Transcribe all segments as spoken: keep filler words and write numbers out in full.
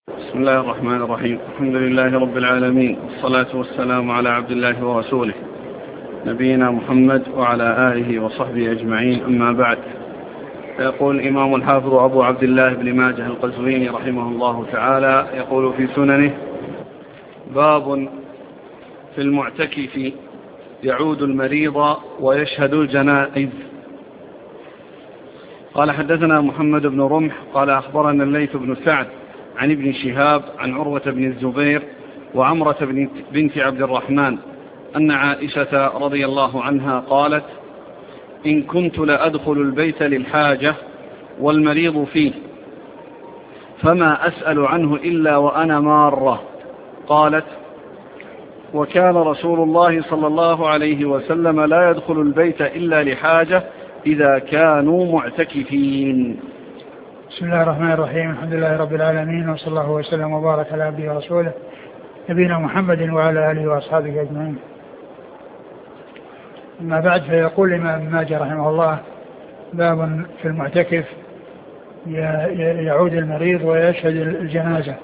بسم الله الرحمن الرحيم. الحمد لله رب العالمين، والصلاة والسلام على عبد الله ورسوله نبينا محمد وعلى آله وصحبه أجمعين، أما بعد. فيقول الإمام الحافظ أبو عبد الله بن ماجه القزويني رحمه الله تعالى، يقول في سننه: باب في المعتكف يعود المريض ويشهد الجنائز. قال: حدثنا محمد بن رمح قال أخبرنا الليث بن سعد عن ابن شهاب عن عروة بن الزبير وعمرة بنت عبد الرحمن أن عائشة رضي الله عنها قالت: إن كنت لأدخل البيت للحاجة والمريض فيه فما أسأل عنه إلا وأنا مارة. قالت: وكان رسول الله صلى الله عليه وسلم لا يدخل البيت إلا لحاجة إذا كانوا معتكفين. بسم الله الرحمن الرحيم. الحمد لله رب العالمين، وصلى الله وسلم وبارك على عبده ورسوله نبينا محمد وعلى آله وأصحابه أجمعين. أما بعد، فيقول الإمام ابن ماجه رحمه الله: باب في المعتكف يعود المريض ويشهد الجنازة.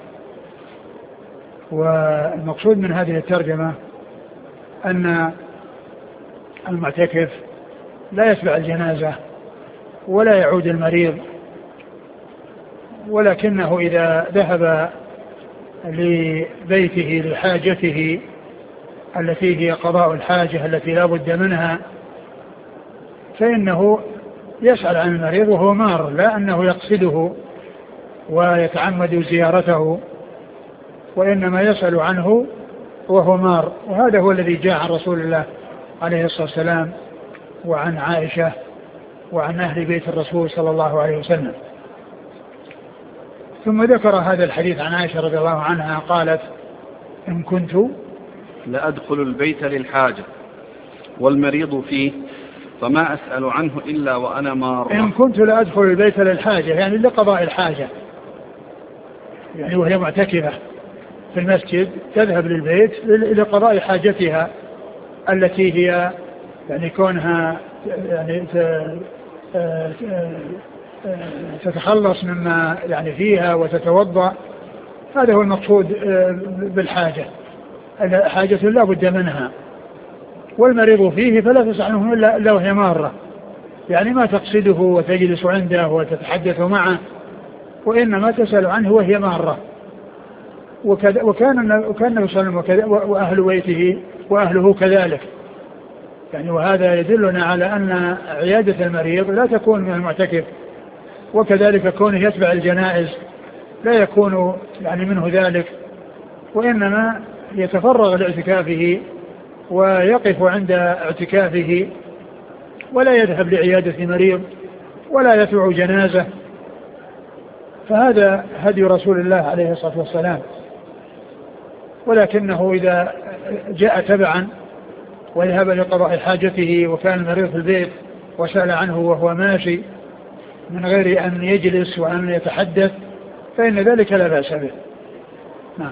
والمقصود من هذه الترجمة أن المعتكف لا يتبع الجنازة ولا يعود المريض، ولكنه إذا ذهب لبيته لحاجته التي هي قضاء الحاجة التي لا بد منها، فإنه يسأل عن المريض وهو مار، لا أنه يقصده ويتعمد زيارته، وإنما يسأل عنه وهو مار. وهذا هو الذي جاء عن رسول الله عليه الصلاة والسلام وعن عائشة وعن أهل بيت الرسول صلى الله عليه وسلم. ثم ذكر هذا الحديث عن عائشة رضي الله عنها قالت: إن كنت لأدخل البيت للحاجة والمريض فيه فما أسأل عنه إلا وأنا مارة. إن كنت لأدخل البيت للحاجة يعني لقضاء الحاجة، يعني وهي معتكفة في المسجد تذهب للبيت لقضاء حاجتها التي هي يعني كونها يعني تتخلص مما يعني فيها وتتوضأ. هذا هو المقصود بالحاجة، حاجة لا بد منها. والمريض فيه فلا تسأل عنه إلا وهي مارة، يعني ما تقصده وتجلس عنده وتتحدث معه، وإنما تسأل عنه وهي مارة. وكان وكان النبي صلى الله عليه وسلم وأهل بيته وأهله كذلك، يعني وهذا يدلنا على أن عيادة المريض لا تكون من المعتكف، وكذلك كونه يتبع الجنائز لا يكون يعني منه ذلك، وإنما يتفرغ لاعتكافه ويقف عند اعتكافه ولا يذهب لعيادة مريض ولا يتبع جنازة. فهذا هدي رسول الله عليه الصلاة والسلام. ولكنه إذا جاء تبعا وذهب لقضاء حاجته وكان المريض في البيت وسأل عنه وهو ماشي من غير أن يجلس وأن يتحدث فإن ذلك لا بأس به. نعم.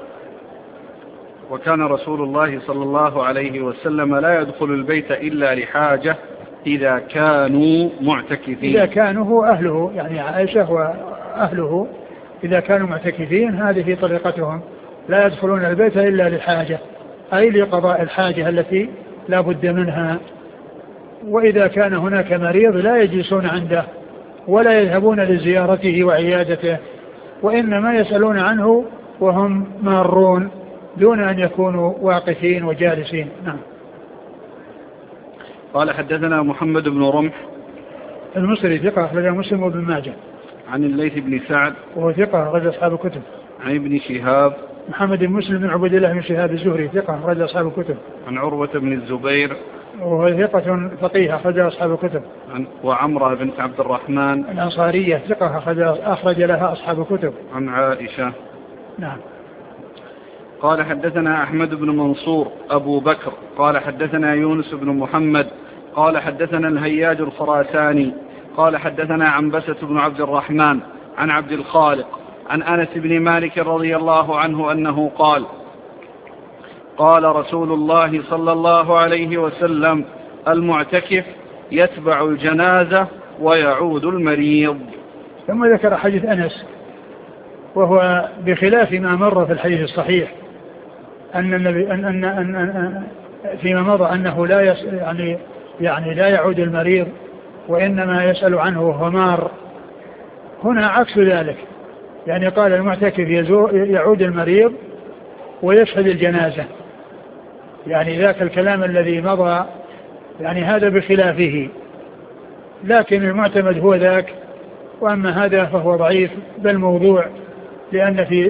وكان رسول الله صلى الله عليه وسلم لا يدخل البيت إلا لحاجة إذا كانوا معتكفين. إذا كانوا هو أهله، يعني عائشة وأهله إذا كانوا معتكفين هذه طريقتهم، لا يدخلون البيت إلا لحاجة، أي لقضاء الحاجة التي لا بد منها. وإذا كان هناك مريض لا يجلسون عنده ولا يذهبون لزيارته وعيادته، وإنما يسألون عنه وهم مارون دون أن يكونوا واقفين وجالسين. نعم. قال: حدثنا محمد بن رمح المصري ثقة أخرجه مسلم وابن ماجه. عن الليث بن سعد وهو ثقة أخرج أصحاب الكتب. عن ابن شهاب محمد بن مسلم بن عبد الله بن شهاب الزهري ثقة أخرج أصحاب الكتب. عن عروة بن الزبير وهو ثقة فقيه أخرج أصحاب الكتب. عن وعمرة بنت عبد الرحمن الأنصارية ثقة أخرج أخرج لها أصحاب الكتب. عن عائشة. نعم. قال: حدثنا أحمد بن منصور أبو بكر قال حدثنا يونس بن محمد قال حدثنا الهياج الخراساني قال حدثنا عنبسة بن عبد الرحمن عن عبد الخالق عن أنس بن مالك رضي الله عنه أنه قال: قال رسول الله صلى الله عليه وسلم: المعتكف يتبع الجنازة ويعود المريض. ثم ذكر حديث أنس وهو بخلاف ما مر في الحديث الصحيح أن النبي أن أن أن أن فيما مضى أنه لا يس يعني يعني لا يعود المريض وإنما يسأل عنه وهو مار. هنا عكس ذلك، يعني قال المعتكف يعود المريض ويشهد الجنازة، يعني ذاك الكلام الذي مضى يعني هذا بخلافه، لكن المعتمد هو ذاك، وأما هذا فهو ضعيف بل موضوع، لأن في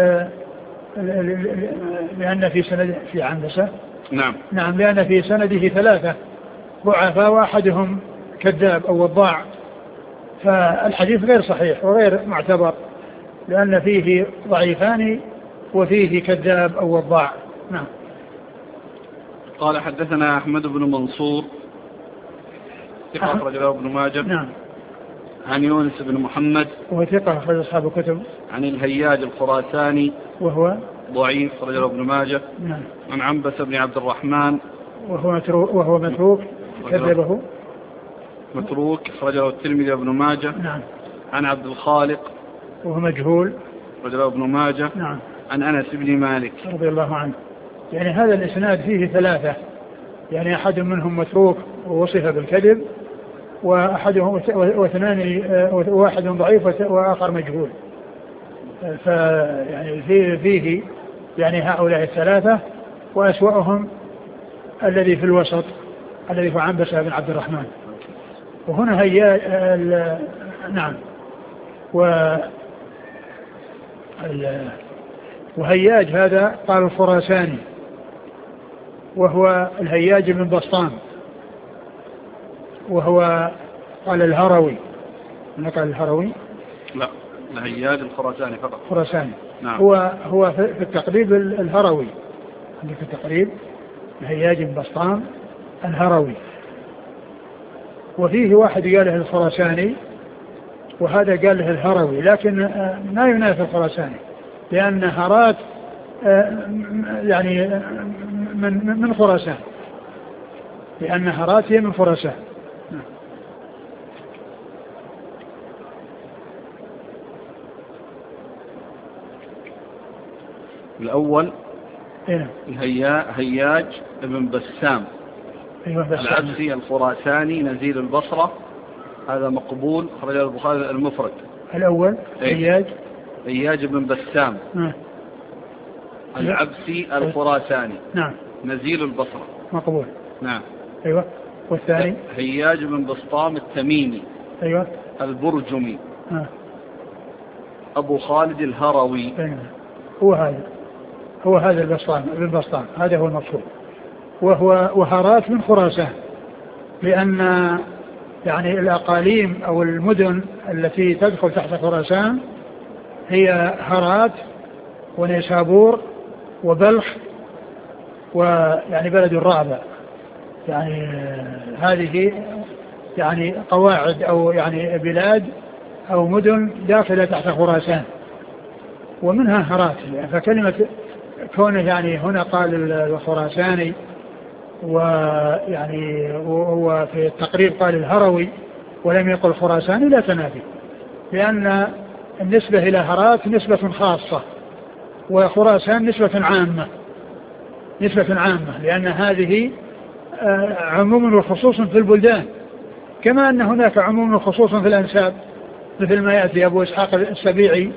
لأن في سند في عنبسة نعم نعم لأن في سنده ثلاثة ضعفاء وأحدهم كذاب أو وضاع، فالحديث غير صحيح وغير معتبر لأن فيه ضعيفان وفيه كذاب أو وضاع. نعم. قال حدثنا أحمد بن منصور ثقة أخرج له ابن ماجه. نعم. عن يونس بن محمد وهو ثقة أخرج أصحاب الكتب. عن الهياج الخراساني وهو ضعيف أخرج له ابن ماجه. نعم. عن عنبس بن عبد الرحمن وهو متروك وهو متروك كذبه متروك أخرج له الترمذي وابن ماجه. نعم. عن عبد الخالق وهو مجهول أخرج له ابن ماجه. نعم. عن أنس بن مالك رضي الله عنه. يعني هذا الإسناد فيه ثلاثة، يعني أحد منهم متروك ووصف بالكذب، وأحدهم واثنان واحد ضعيف وآخر مجهول، فيعني فيه, فيه يعني هؤلاء الثلاثة، وأسوأهم الذي في الوسط الذي هو عنبسة بن عبد الرحمن. وهنا هياج نعم و وهياج هذا قال الخراساني وهو الهياج بن بسطام، وهو قال الهروي. أنا قال الهروي لا الهياج الخراساني فقط خراساني. نعم. هو هو في التقريب الهروي، عندك في التقريب الهياج بن بسطام الهروي، وفيه واحد قال له الخراساني وهذا قال له الهروي، لكن ما ينافي الخراساني لأن هرات يعني من من خراسان، لأن هرات هي من خراسان. الأول إيه؟ الهيا هياج ابن بسام أيوة العبسي الخراساني نزيل البصرة، هذا مقبول خرج البخاري المفرد. الأول هياج هياج بن بسام نعم. العبسي الخراساني نعم نزيل البصرة مقبول. نعم. أيوة. والثاني هياج بن بسطام التميمي أيوة البرجمي آه. أبو خالد الهروي. أيوة. هو هذا هو هذا البسطام بن بسطام، هذا هو المقصود. وهو وهرات من خراسان، لأن يعني الأقاليم أو المدن التي تدخل تحت خراسان هي هرات ونيسابور وبلخ ويعني بلد الرعبة، يعني هذه يعني قواعد أو يعني بلاد أو مدن داخلة تحت خراسان ومنها هرات. فكلمة كونه يعني هنا قال الخراساني ويعني هو في التقريب قال الهروي ولم يقل خراساني لا تنافي، لأن النسبة إلى هرات نسبة خاصة وخراسان نسبة عامة نسبة عامة لأن هذه عموم وخصوص في البلدان، كما أن هناك عموم وخصوص في الأنساب، مثل ما يأتي أبو إسحاق السبيعي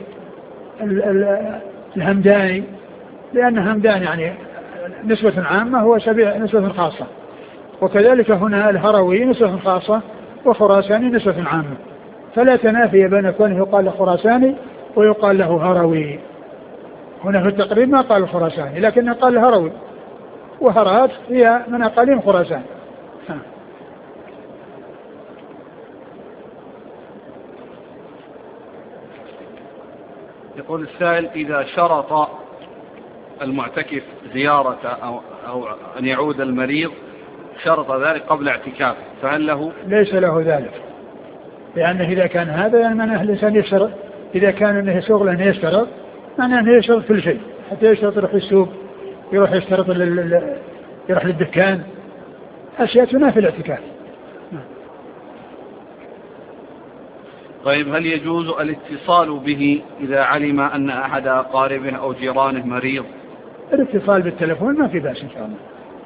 الهمداني، لأن همدان يعني نسبة عامة هو سبيع نسبة خاصة، وكذلك هنا الهروي نسبة خاصة وخراساني نسبة عامة، فلا تنافي بين كونه يقال له خراساني ويقال له هروي. هنا في التقريب ما قال الخراساني لكنه قال الهروي، وهرات هي من أقاليم خراسان. يقول السائل: إذا شرط المعتكف زيارة أو, أو أن يعود المريض شرط ذلك قبل اعتكافه فهل له؟ ليس له ذلك، لأنه إذا كان هذا يعني معناه الإنسان يشترط، إذا كان أنه شغل أنه يشترط معناه أنه يشترط كل شيء، حتى يشترط يروح السوق، يروح يشترط لل... يروح للدكان، أشياء تنافي الاعتكاف. طيب هل يجوز الاتصال به إذا علم أن أحد أقاربه أو جيرانه مريض؟ الاتصال بالتلفون ما في بأس إن شاء الله.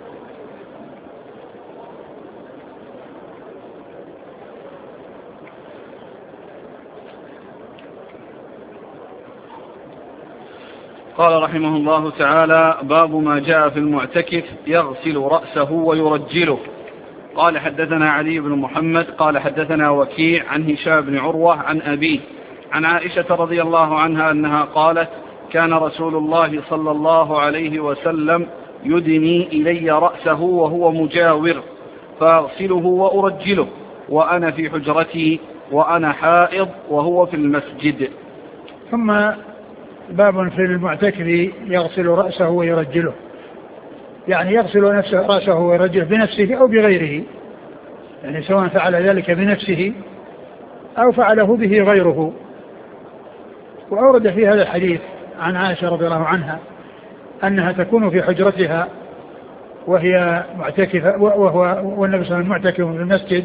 قال رحمه الله تعالى: باب ما جاء في المعتكف يغسل رأسه ويرجله. قال حدثنا علي بن محمد قال حدثنا وكيع عن هشام بن عروة عن أبيه عن عائشة رضي الله عنها أنها قالت: كان رسول الله صلى الله عليه وسلم يدني إلي رأسه وهو مجاور فأغسله وأرجله وأنا في حجرتي وأنا حائض وهو في المسجد. ثم باب في المعتكف يغسل رأسه ويرجله، يعني يغسل نفسه رأسه ويرجله بنفسه أو بغيره، يعني سواء فعل ذلك بنفسه أو فعله به غيره. وأورد في هذا الحديث عن عائشة رضي الله عنها أنها تكون في حجرتها وهي معتكفة وهو والنبي صلى الله عليه وسلم معتكف في المسجد،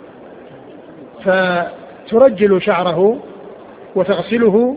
فترجل شعره وتغسله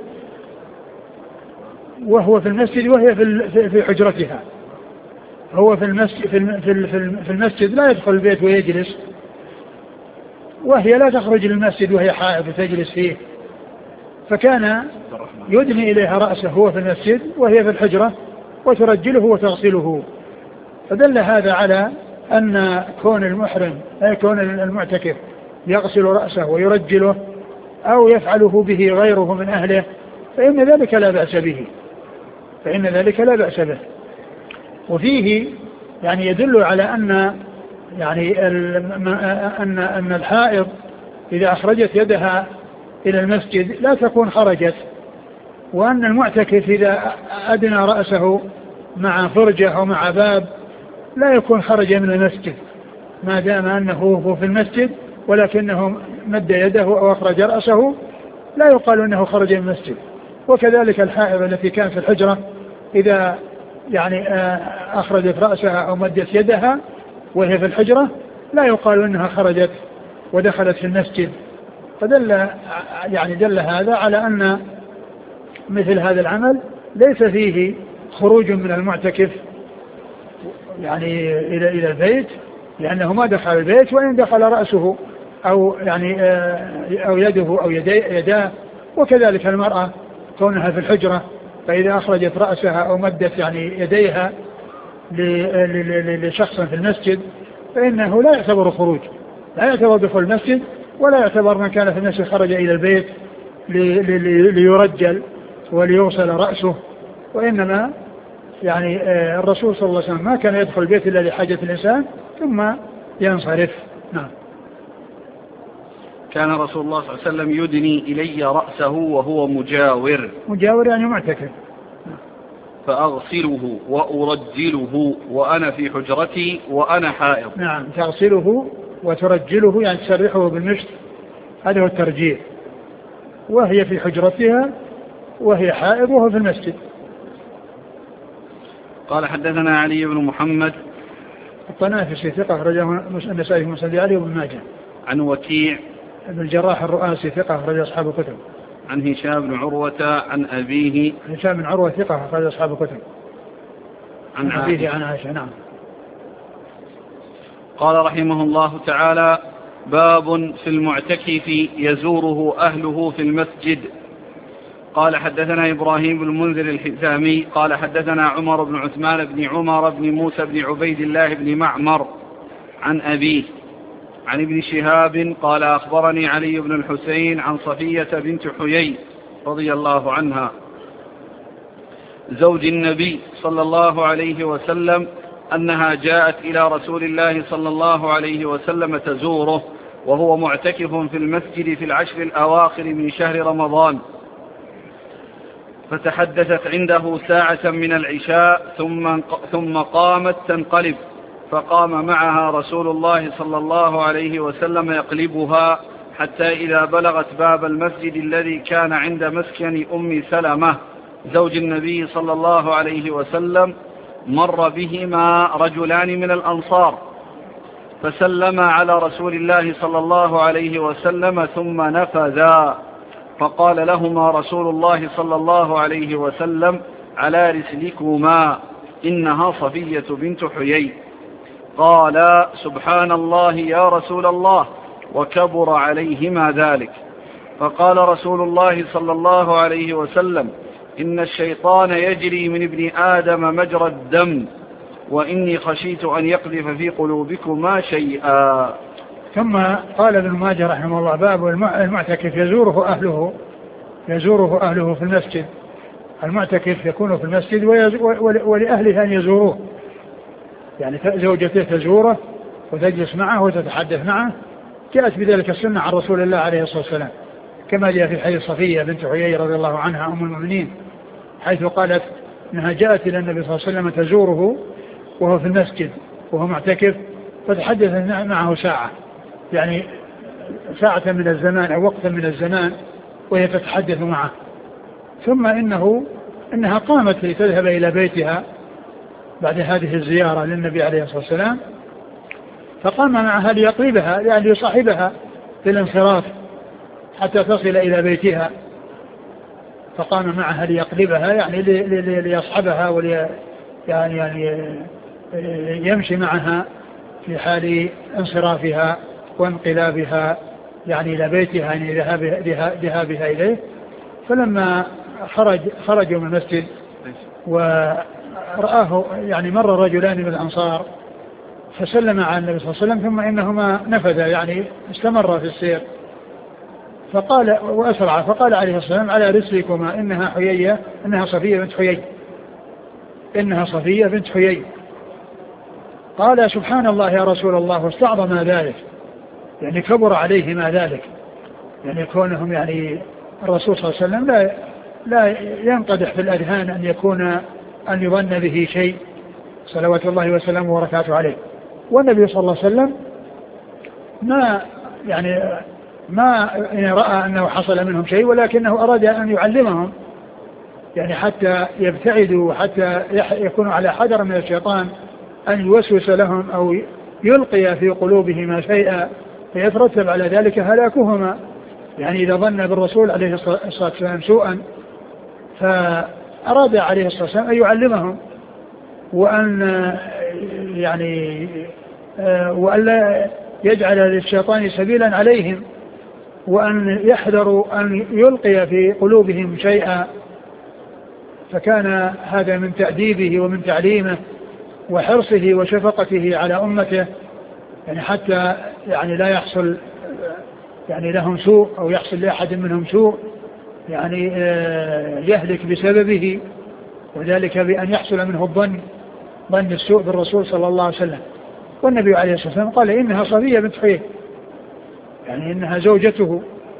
وهو في المسجد وهي في حجرتها. هو في المسجد, في المسجد لا يدخل البيت ويجلس، وهي لا تخرج للمسجد وهي حائض وتجلس فيه، فكان يدني إليها رأسه هو في المسجد وهي في الحجرة وترجله وتغسله. فدل هذا على أن كون المحرم أي كون المعتكف يغسل رأسه ويرجله أو يفعله به غيره من أهله فإن ذلك لا بأس به فإن ذلك لا بأس به. وفيه يعني يدل على أن يعني أن أن الحائض إذا أخرجت يدها إلى المسجد لا تكون خرجت، وأن المعتكف إذا أدنى رأسه مع فرجة أو مع باب لا يكون خرج من المسجد ما دام أنه هو في المسجد، ولكنه مد يده أو أخرج رأسه لا يقال أنه خرج من المسجد. وكذلك الحائض التي كانت في الحجرة إذا يعني أخرجت رأسها أو مدت يدها وهي في الحجرة لا يقال أنها خرجت ودخلت في المسجد. فدل يعني دل هذا على أن مثل هذا العمل ليس فيه خروج من المعتكف يعني إلى إلى البيت، لأنه ما دخل البيت، وإن دخل رأسه أو يعني أو يده أو يداه. وكذلك المرأة كونها في الحجرة فإذا أخرجت رأسها أو مدت يعني يديها لشخص في المسجد فإنه لا يعتبر خروج، لا يعتبر دخول المسجد، ولا يعتبر من كان في المسجد خرج إلى البيت ليرجل وليوصل رأسه. وإنما يعني الرسول صلى الله عليه وسلم ما كان يدخل البيت إلا لحاجة الإنسان ثم ينصرف. نعم. كان رسول الله صلى الله عليه وسلم يدني إلي رأسه وهو مجاور. مجاور يعني معتكف. فأغسله وأرجله وأنا في حجرتي وأنا حائض. نعم، تغسله وترجله يعني تسرحه بالمشط، هذا هو الترجيل، وهي في حجرتها وهي حائض وهو في المسجد. قال حدثنا علي بن محمد الطنافسي ثقة أخرجه النسائي في مسند علي وابن ماجه. عن وكيع ابن الجراح الرؤاسي ثقة أخرج أصحاب الكتب. عن هشام بن عروة عن أبيه. هشام بن عروة ثقة أخرج أصحاب الكتب. عن, عن أبيه عن عائشة. نعم. قال رحمه الله تعالى: باب في المعتكف يزوره أهله في المسجد. قال حدثنا إبراهيم بن المنذر الحزامي قال حدثنا عمر بن عثمان بن عمر بن موسى بن عبيد الله بن معمر عن أبيه عن ابن شهاب قال أخبرني علي بن الحسين عن صفية بنت حيي رضي الله عنها زوج النبي صلى الله عليه وسلم أنها جاءت إلى رسول الله صلى الله عليه وسلم تزوره وهو معتكف في المسجد في العشر الأواخر من شهر رمضان، فتحدثت عنده ساعة من العشاء ثم ثم قامت تنقلب، فقام معها رسول الله صلى الله عليه وسلم يقلبها حتى إذا بلغت باب المسجد الذي كان عند مسكن أم سلمة زوج النبي صلى الله عليه وسلم مر بهما رجلان من الأنصار فسلم على رسول الله صلى الله عليه وسلم ثم نفذا، فقال لهما رسول الله صلى الله عليه وسلم: على رسلكما، إنها صفية بنت حيي. قال: سبحان الله يا رسول الله، وكبر عليهما ذلك. فقال رسول الله صلى الله عليه وسلم: إن الشيطان يجري من ابن آدم مجرى الدم، وإني خشيت أن يقذف في قلوبكما شيئا. ثم قال ابن ماجه رحمه الله: باب المعتكف يزوره أهله يزوره أهله في المسجد. المعتكف يكون في المسجد ولأهله أن يزوروه، يعني زوجته تزوره وتجلس معه وتتحدث معه. جاءت بذلك السنة عن رسول الله عليه الصلاة والسلام، كما جاء في حديث صفية بنت حيي رضي الله عنها أم المؤمنين، حيث قالت أنها جاءت إلى النبي صلى الله عليه وسلم تزوره وهو في المسجد وهو معتكف، فتحدث معه ساعة، يعني ساعة من الزمان أو وقتا من الزمان، وهي تتحدث معه. ثم إنه إنها قامت لتذهب إلى بيتها بعد هذه الزيارة للنبي عليه الصلاة والسلام، فقام معها ليقربها، يعني ليصاحبها للانصراف حتى تصل إلى بيتها. فقام معها ليقربها، يعني ليصحبها ولي يعني يعني يمشي معها في حال انصرافها وانقلابها يعني إلى بيتها، يعني ذهابها إليه. فلما خرج خرجوا من المسجد ورآه يعني مر رجلان من الأنصار فسلم على النبي صلى الله عليه وسلم، ثم إنهما نفذا، يعني استمر في السير، فقال وأسرع، فقال عليه الصلاة والسلام: على رسلكما، إنها حيية إنها صفية بنت حيي إنها صفية بنت حيي. قال: سبحان الله يا رسول الله، واستعظم ذلك، يعني كبر عليه ما ذلك، يعني كونهم يعني الرسول صلى الله عليه وسلم لا لا ينقدح في الأذهان أن يكون أن يظن به شيء صلوات الله وسلامه وبركاته عليه. والنبي صلى الله عليه وسلم ما يعني ما يعني رأى أنه حصل منهم شيء، ولكنه أراد أن يعلمهم، يعني حتى يبتعدوا وحتى يكونوا على حذر من الشيطان أن يوسوس لهم أو يلقي في قلوبهما شيئا فيترتب على ذلك هلاكهما. يعني إذا ظن بالرسول عليه الصلاة والسلام سوءا، فأراد عليه الصلاة والسلام أن يعلمهم وأن يعني وألا يجعل للشيطان سبيلا عليهم، وأن يحذروا أن يلقي في قلوبهم شيئا. فكان هذا من تأديبه ومن تعليمه وحرصه وشفقته على أمته، يعني حتى يعني لا يحصل يعني لهم سوء أو يحصل لأحد منهم سوء يعني يهلك بسببه، وذلك بأن يحصل منه الظن ظن السوء بالرسول صلى الله عليه وسلم. والنبي عليه الصلاة والسلام قال: إنها صفية بنت حيي، يعني إنها زوجته.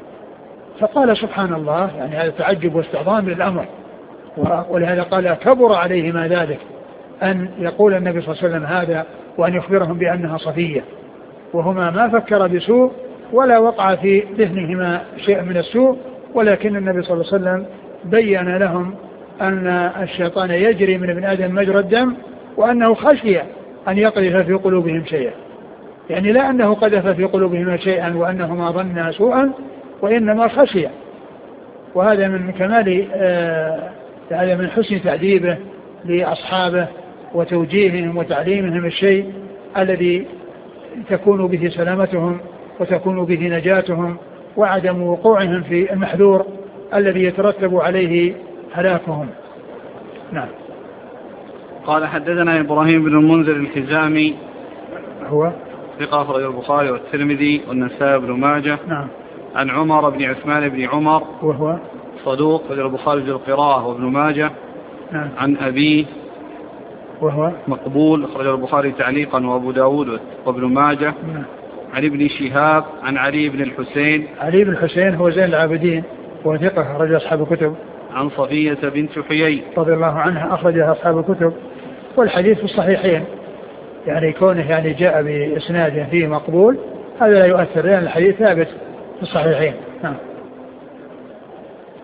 فقال: سبحان الله، يعني هذا تعجب واستعظام للأمر، ولهذا قال: كبر عليهما ذلك، أن يقول النبي صلى الله عليه وسلم هذا وأن يخبرهم بأنها صفية، وهما ما فكر بسوء ولا وقع في ذهنهما شيء من السوء، ولكن النبي صلى الله عليه وسلم بين لهم أن الشيطان يجري من ابن آدم مجرى الدم، وأنه خشي أن يقذف في قلوبهم شيئا، يعني لا أنه قذف في قلوبهما شيئا وأنهما ظنا سوءا، وإنما خشي. وهذا من كمال آه هذا من حسن تأديبه لأصحابه وتوجيههم وتعليمهم الشيء الذي تكون به سلامتهم وتكون به نجاتهم وعدم وقوعهم في المحذور الذي يترتب عليه هلاكهم. نعم. قال: حدثنا إبراهيم بن المنذر الحزامي، هو ثقة أخرج البخاري والترمذي والنسائي بن ماجه. نعم. عن عمر بن عثمان بن عمر، وهو صدوق، أخرج البخاري القراءة وابن ماجه. نعم. عن أبيه، وهو مقبول، أخرج البخاري تعليقا وأبو داود وابن ماجه. نعم. عن ابن شهاب عن علي بن الحسين، علي بن الحسين هو زين العابدين وثقة، أخرج أصحاب الكتب. عن صفية بنت حيي رضي الله عنها، أخرجها أصحاب الكتب. والحديث في الصحيحين، يعني كونه يعني جاء بإسناد فيه مقبول هذا لا يؤثر، لأن الحديث ثابت في الصحيحين. نعم.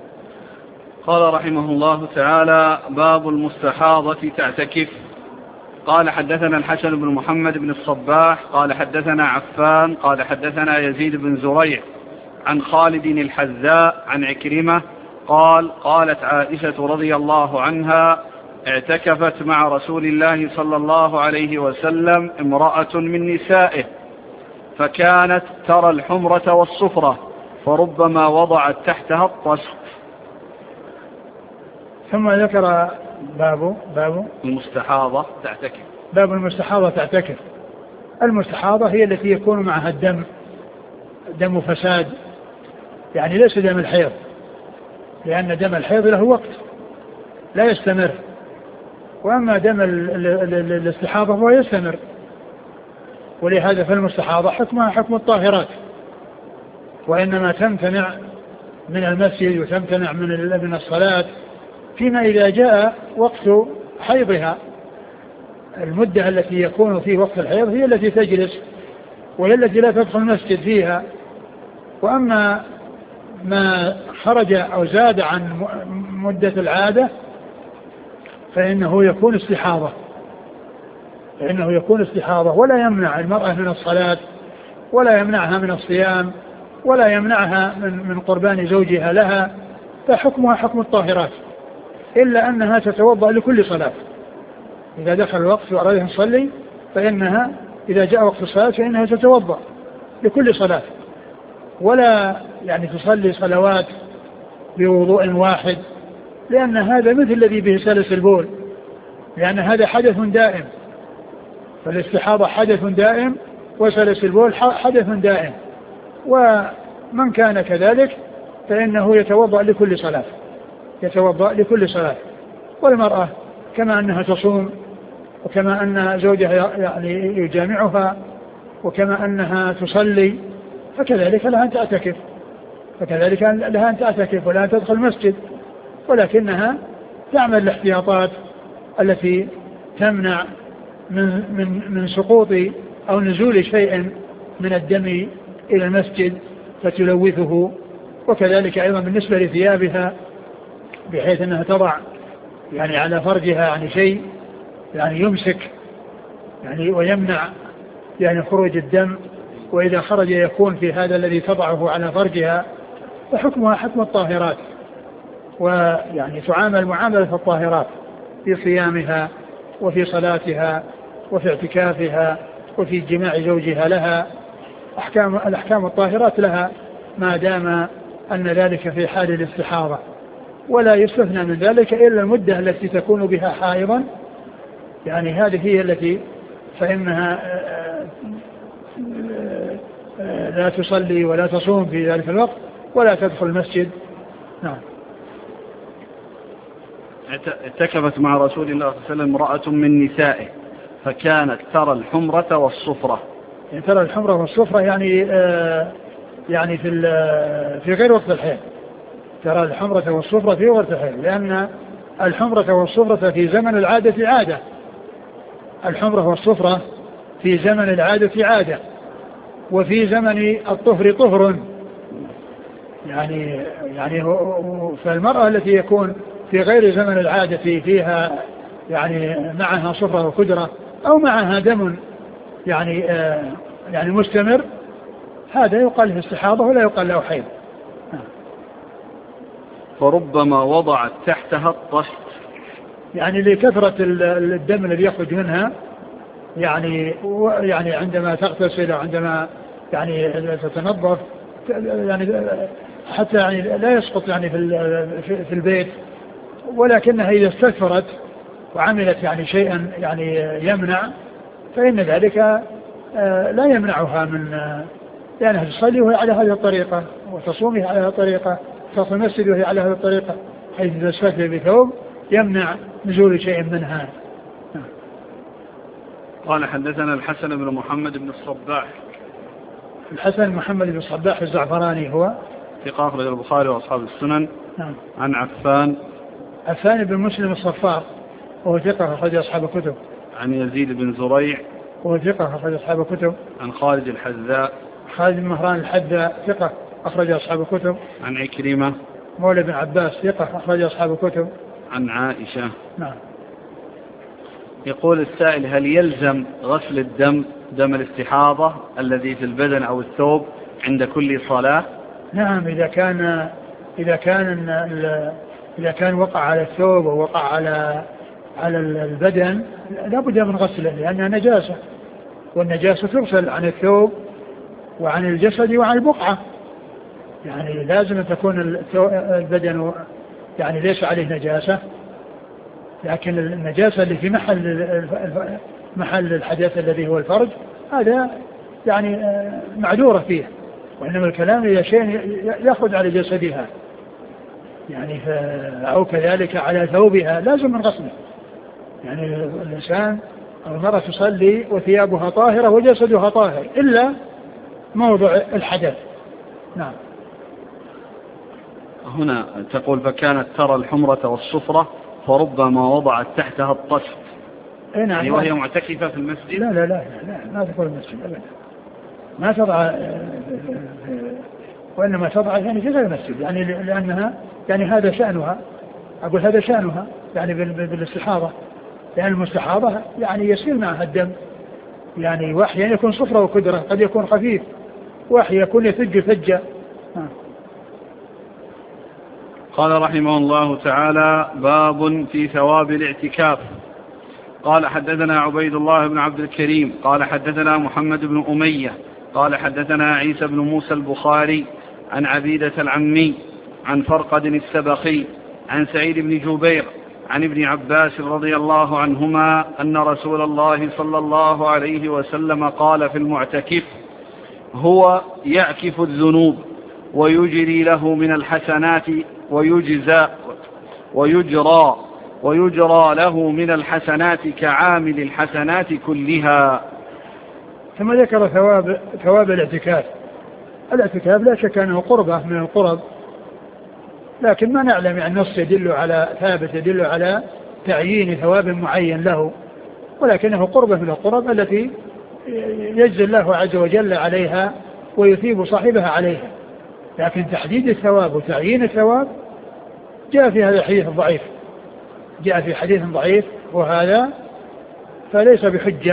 قال رحمه الله تعالى: باب المستحاضة تعتكف. قال حدثنا الحسن بن محمد بن الصباح قال حدثنا عفان قال حدثنا يزيد بن زريع عن خالد الحذاء عن عكرمة قال قالت عائشة رضي الله عنها اعتكفت مع رسول الله صلى الله عليه وسلم امرأة من نسائه فكانت ترى الحمرة والصفرة فربما وضعت تحتها الطست. ثم ذكر باب باب المستحاضة تعتكف. باب المستحاضة تعتكف. المستحاضة هي التي يكون معها الدم دم فساد، يعني ليس دم الحيض، لأن دم الحيض له وقت لا يستمر، وأما دم الاستحاضة هو يستمر. ولهذا فالمستحاضة حكمها حكم الطاهرات، وإنما تمتنع من المسجد وتمتنع من من الصلاة فيما إذا جاء وقت حيضها. المدة التي يكون في وقت الحيض هي التي تجلس وهي التي لا تدخل المسجد فيها. وأما ما خرج أو زاد عن مدة العادة فإنه يكون استحاضة فإنه يكون استحاضة ولا يمنع المرأة من الصلاة ولا يمنعها من الصيام ولا يمنعها من من قربان زوجها لها، فحكمها حكم الطاهرات، إلا أنها تتوضأ لكل صلاة. إذا دخل الوقت وأرادها تصلي فإنها إذا جاء وقت الصلاة فإنها تتوضأ لكل صلاة، ولا يعني تصلي صلوات بوضوء واحد، لأن هذا مثل الذي به سلس البول، لأن هذا حدث دائم. فالاستحاضة حدث دائم وسلس البول حدث دائم، ومن كان كذلك فإنه يتوضأ لكل صلاة يتوضأ لكل صلاة. والمرأة كما أنها تصوم وكما أن زوجها يعني يجامعها وكما أنها تصلي فكذلك لها أن تعتكف فكذلك لها أن تعتكف ولا تدخل المسجد، ولكنها تعمل الاحتياطات التي تمنع من من من سقوط أو نزول شيء من الدم إلى المسجد فتلوثه. وكذلك أيضا بالنسبة لثيابها بحيث أنها تضع يعني على فرجها يعني شيء يعني يمسك يعني ويمنع يعني خروج الدم، وإذا خرج يكون في هذا الذي تضعه على فرجها، فحكمها حكم الطاهرات، ويعني تعامل معاملة الطاهرات في صيامها وفي صلاتها وفي اعتكافها وفي جماع زوجها لها. أحكام الأحكام الطاهرات لها ما دام أن ذلك في حال الاستحاضة، ولا يستثنى من ذلك إلا المدة التي تكون بها حائضا، يعني هذه هي التي فإنها لا تصلي ولا تصوم في ذلك الوقت ولا تدخل المسجد. نعم. اعتكفت مع رسول الله صلى الله عليه وسلم امرأة من نسائه فكانت ترى الحمرة والصفرة. يعني ترى الحمرة والصفرة يعني آه يعني في في غير وقت الحيض، ترى الحمرة والصفرة في وقت الحيض، لأن الحمرة والصفرة في زمن العادة عادة الحمرة والصفرة في زمن العادة عادة وفي زمن الطهر طهر. يعني يعني فالمرأة التي يكون في غير زمن العادة فيها يعني معها صفرة وكدرة أو معها دم يعني آه يعني مستمر، هذا يقال له استحاضة ولا يقال له حيض. فربما وضعت تحتها الطست، يعني لكثرة الدم الذي يخرج منها، يعني يعني عندما تغتسل وعندما يعني تتنظف يعني حتى يعني لا يسقط يعني في في البيت، ولكنها إذا استكثرت وعملت يعني شيئا يعني يمنع فإن ذلك لا يمنعها من لأنها تصلي وهي على هذه الطريقة وتصومها على هذه الطريقة وتصل المسجد وهي على هذه الطريقة، حيث إذا استكثر بثوب يمنع نزول شيء منها. قال حدثنا الحسن بن محمد بن الصباح. الحسن محمد بن الصباح الزعفراني هو ثقة أخرج البخاري وأصحاب السنن. نعم. عن عفان عفان بن مسلم الصفار وهو ثقة أخرج أصحاب الكتب. عن يزيد بن زريع وهو ثقة أخرج أصحاب الكتب. عن خالد الحذاء خالد بن مهران الحذاء ثقة أخرج أصحاب الكتب. عن عكرمة مولى بن عباس ثقة أخرج أصحاب الكتب. عن عائشة. نعم. يقول السائل: هل يلزم غسل الدم دم الاستحاضة الذي في البدن أو الثوب عند كل صلاة؟ نعم، إذا كان إذا كان إذا كان وقع على الثوب ووقع على على البدن لا بد من غسله لأنها نجاسة، والنجاسة تغسل عن الثوب وعن الجسد وعن البقعة. يعني لازم أن تكون البدن يعني ليس عليه نجاسة، لكن النجاسة اللي في محل محل الحدث الذي هو الفرج هذا يعني معذورة فيه، وإنما الكلام إذا شيء يأخذ على جسدها يعني أو كذلك على ثوبها لازم من غسله. يعني الإنسان أو المرأة تصلي وثيابها طاهرة وجسدها طاهر إلا موضع الحدث. نعم. هنا تقول: فكانت ترى الحمرة والصفرة فربما وضعت تحتها الطشت، نعم، يعني وهي معتكفة في المسجد. لا لا لا لا ما تدخل المسجد أبدا، ما تضع، وإنما تضع يعني في غير المسجد، يعني لأنها يعني هذا شأنها، أقول هذا شأنها يعني بالاستحاضة، لأن المستحاضة يعني يسير معها الدم، يعني وأحيانا يكون صفرة وكدرة، قد يكون خفيف، وأحيانا يكون يثج ثجة. قال رحمه الله تعالى: باب في ثواب الاعتكاف. قال: حدثنا عبيد الله بن عبد الكريم قال حدثنا محمد بن أمية قال حدثنا عيسى بن موسى البخاري عن عبيدة العمي عن فرقد السبخي عن سعيد بن جبير عن ابن عباس رضي الله عنهما أن رسول الله صلى الله عليه وسلم قال في المعتكف: هو يعكف الذنوب ويجري له من الحسنات ويجزى ويجرى ويجرى له من الحسنات كعامل الحسنات كلها. ثم ذكر ثواب ثواب الاعتكاف. الاعتكاف لا شك أنه قربة من القرب، لكن ما نعلم عن نص يدل على ثابت يدل على تعيين ثواب معين له، ولكنه قربة من القرب التي يجزي الله عز وجل عليها ويثيب صاحبها عليها. لكن تحديد الثواب وتعيين الثواب جاء في هذا الحديث الضعيف، جاء في حديث ضعيف، وهذا فليس بحجة،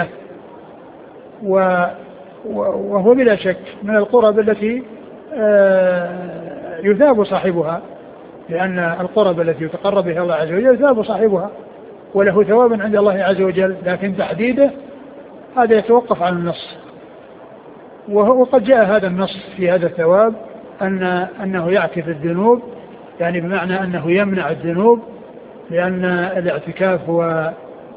وهو بلا شك من القرب التي يثاب صاحبها، لأن القرب التي يتقرب بها الله عز وجل يثاب صاحبها وله ثواب عند الله عز وجل، لكن تحديده هذا يتوقف عن النص. وقد جاء هذا النص في هذا الثواب أن أنه يعكف الذنوب، يعني بمعنى أنه يمنع الذنوب، لأن الاعتكاف هو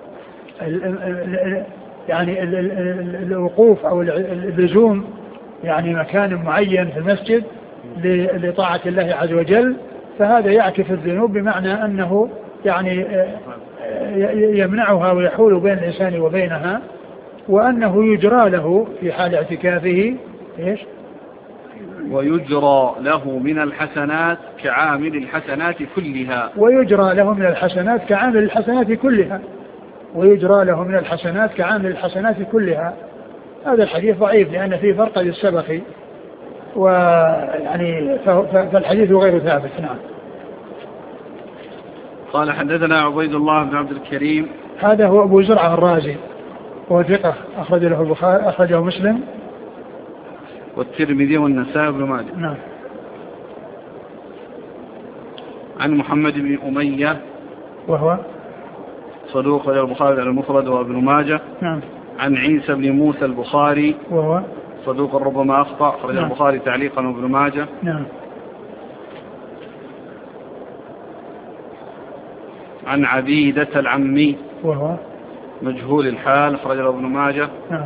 يعني الوقوف أو اللزوم يعني مكان معين في المسجد لطاعة الله عز وجل، فهذا يعكف الذنوب بمعنى أنه يعني يمنعها ويحول بين الإنسان وبينها، وأنه يجرى له في حال اعتكافه إيش؟ ويجرى له من الحسنات كعامل الحسنات كلها. ويجرى له من الحسنات كعامل الحسنات كلها. ويجرى له من الحسنات كعامل الحسنات كلها. هذا الحديث ضعيف لأن فيه فرقد السبخي، ويعني فالحديث غير ثابت. نعم. قال: حدثنا عبيد الله بن عبد الكريم. هذا هو أبو زرعة الرازي، هو ثقة، أخرج له البخاري، أخرجه مسلم والترمذي والنسائي بن ماجه. نعم. عن محمد بن أمية وهو صدوق له البخاري المفرد وابن ماجه. نعم. عن عيسى بن موسى البخاري وهو صدوق ربما أخطأ، أخرج نعم. البخاري تعليقا وابن ماجه. نعم. عن عبيدة العمي وهو مجهول الحال، أخرج له ابن ماجه. نعم.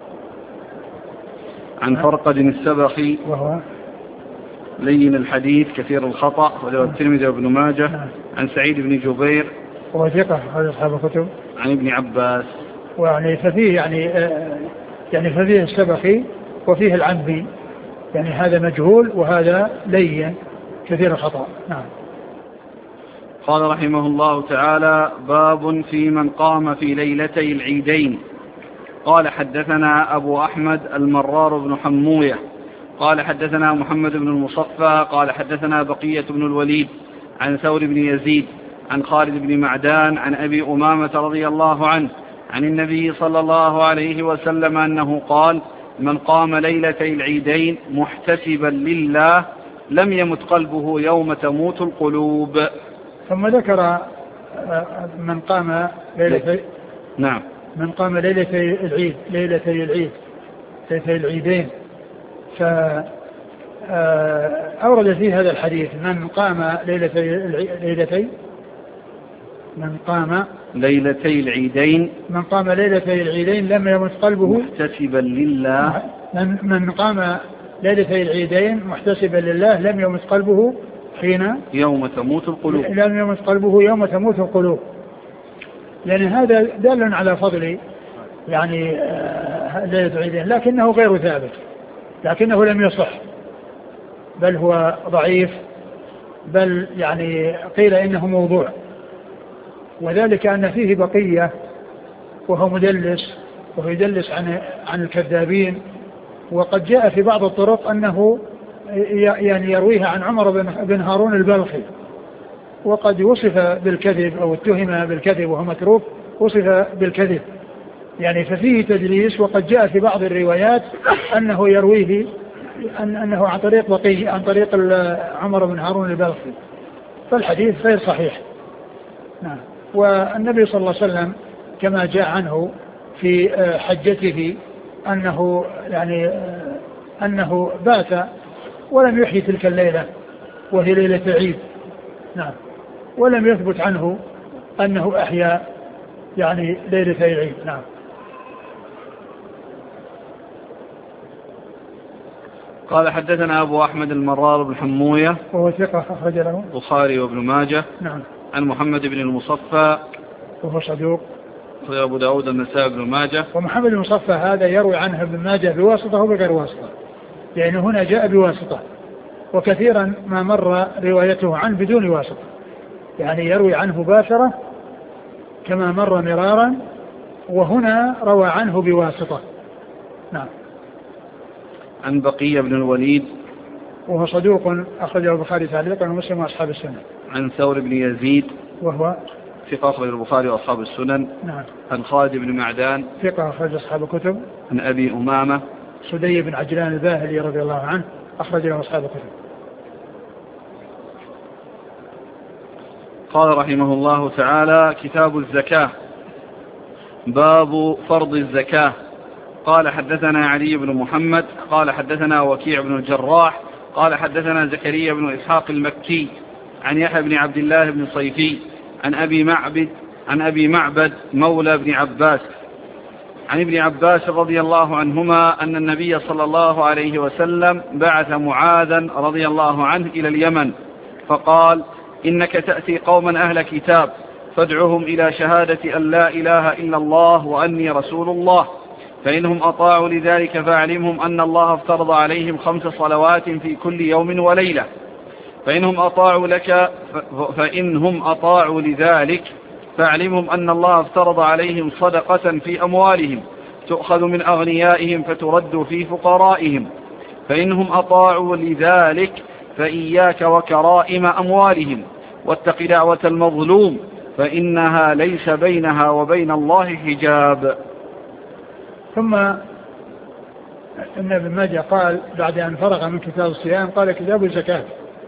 عن فرقد السبخي وهو لين الحديث كثير الخطأ، أخرج له الترمذي وابن ماجه. نعم. عن سعيد بن جبير وهو ثقة، هذا أصحاب الكتب. عن ابن عباس. ويعني ففيه يعني آه يعني ففيه السبخي وفيه العمي، يعني هذا مجهول وهذا لين كثير الخطأ. نعم. قال رحمه الله تعالى: باب في من قام في ليلتي العيدين. قال: حدثنا أبو أحمد المرار بن حموية قال حدثنا محمد بن المصفى قال حدثنا بقية بن الوليد عن ثور بن يزيد عن خالد بن معدان عن أبي أمامة رضي الله عنه عن النبي صلى الله عليه وسلم أنه قال: من قام ليلتي العيدين محتسبا لله لم يمت قلبه يوم تموت القلوب. ثم ذكر من قام ليلتي نعم من قام ليلتي العيد ليلتي العيد ليلتي العيدين، فأورد في هذا الحديث من قام ليلتي ليلتي من قام ليلتي العيدين من قام ليلتي العيدين لم يمت قلبه محتسبا لله من, من قام ليلتي العيدين محتسبا لله لم يمت قلبه حين يوم تموت القلوب لم يمت قلبه يوم تموت القلوب، لأن هذا دال على فضل يعني ليلة العيدين، لكنه غير ثابت، لكنه لم يصح، بل هو ضعيف، بل يعني قيل إنه موضوع، وذلك أن فيه بقية وهو مدلس، وهو يدلس عن عن الكذابين. وقد جاء في بعض الطرق أنه يعني يرويها عن عمر بن هارون البلخي، وقد وصف بالكذب أو اتهم بالكذب وهو متروك، وصف بالكذب يعني، ففيه تدليس. وقد جاء في بعض الروايات أنه يرويه أن أنه عن طريق بقي عن طريق عمر بن هارون البلخي، فالحديث غير صحيح. نعم. والنبي صلى الله عليه وسلم كما جاء عنه في حجته أنه يعني أنه بات ولم يحيي تلك الليلة وهي ليلة عيد. نعم. ولم يثبت عنه أنه أحيا يعني ليلة عيد. نعم. قال: حدثنا أبو أحمد المرار بن حموية وهو ثقة أخرج له البخاري وابن ماجه. نعم. عن محمد بن المصفى وهو صدوق أبو داود النسائي بن ماجه. ومحمد بن المصفى هذا يروي عنه ابن ماجه بواسطة وبغير واسطة، يعني هنا جاء بواسطة، وكثيرا ما مر روايته عنه بدون واسطة، يعني يروي عنه مباشرة كما مر مرارا، وهنا روى عنه بواسطة. نعم. عن بقية بن الوليد وهو صدوق أخرجه البخاري تعليقا ومسلم وأصحاب السنن. عن ثور بن يزيد وهو ثقة أخرج البخاري وأصحاب السنن. نعم. عن خالد بن معدان ثقة أخرج أصحاب الكتب. عن أبي أمامة سدي بن عجلان الباهلي رضي الله عنه أخرج له أصحاب الكتب. قال رحمه الله تعالى: كتاب الزكاة، باب فرض الزكاة. قال: حدثنا علي بن محمد قال حدثنا وكيع بن الجراح قال حدثنا زكريا بن إسحاق المكي عن يحيى بن عبد الله بن صيفي عن أبي معبد عن أبي معبد مولى بن عباس عن ابن عباس رضي الله عنهما أن النبي صلى الله عليه وسلم بعث معاذا رضي الله عنه إلى اليمن، فقال: إنك تأتي قوما أهل كتاب فادعهم إلى شهادة أن لا إله إلا الله وأني رسول الله، فإنهم أطاعوا لذلك فاعلمهم أن الله افترض عليهم خمس صلوات في كل يوم وليلة، فإنهم أطاعوا لك فإنهم أطاعوا لذلك فاعلمهم أن الله افترض عليهم صدقة في أموالهم تؤخذ من أغنيائهم فترد في فقرائهم، فإنهم أطاعوا لذلك فإياك وكرائم أموالهم واتق دعوة المظلوم فإنها ليس بينها وبين الله حجاب. ثم إن ابن ماجه قال بعد أن فرغ من كتاب الصيام قال: كتاب الزكاة.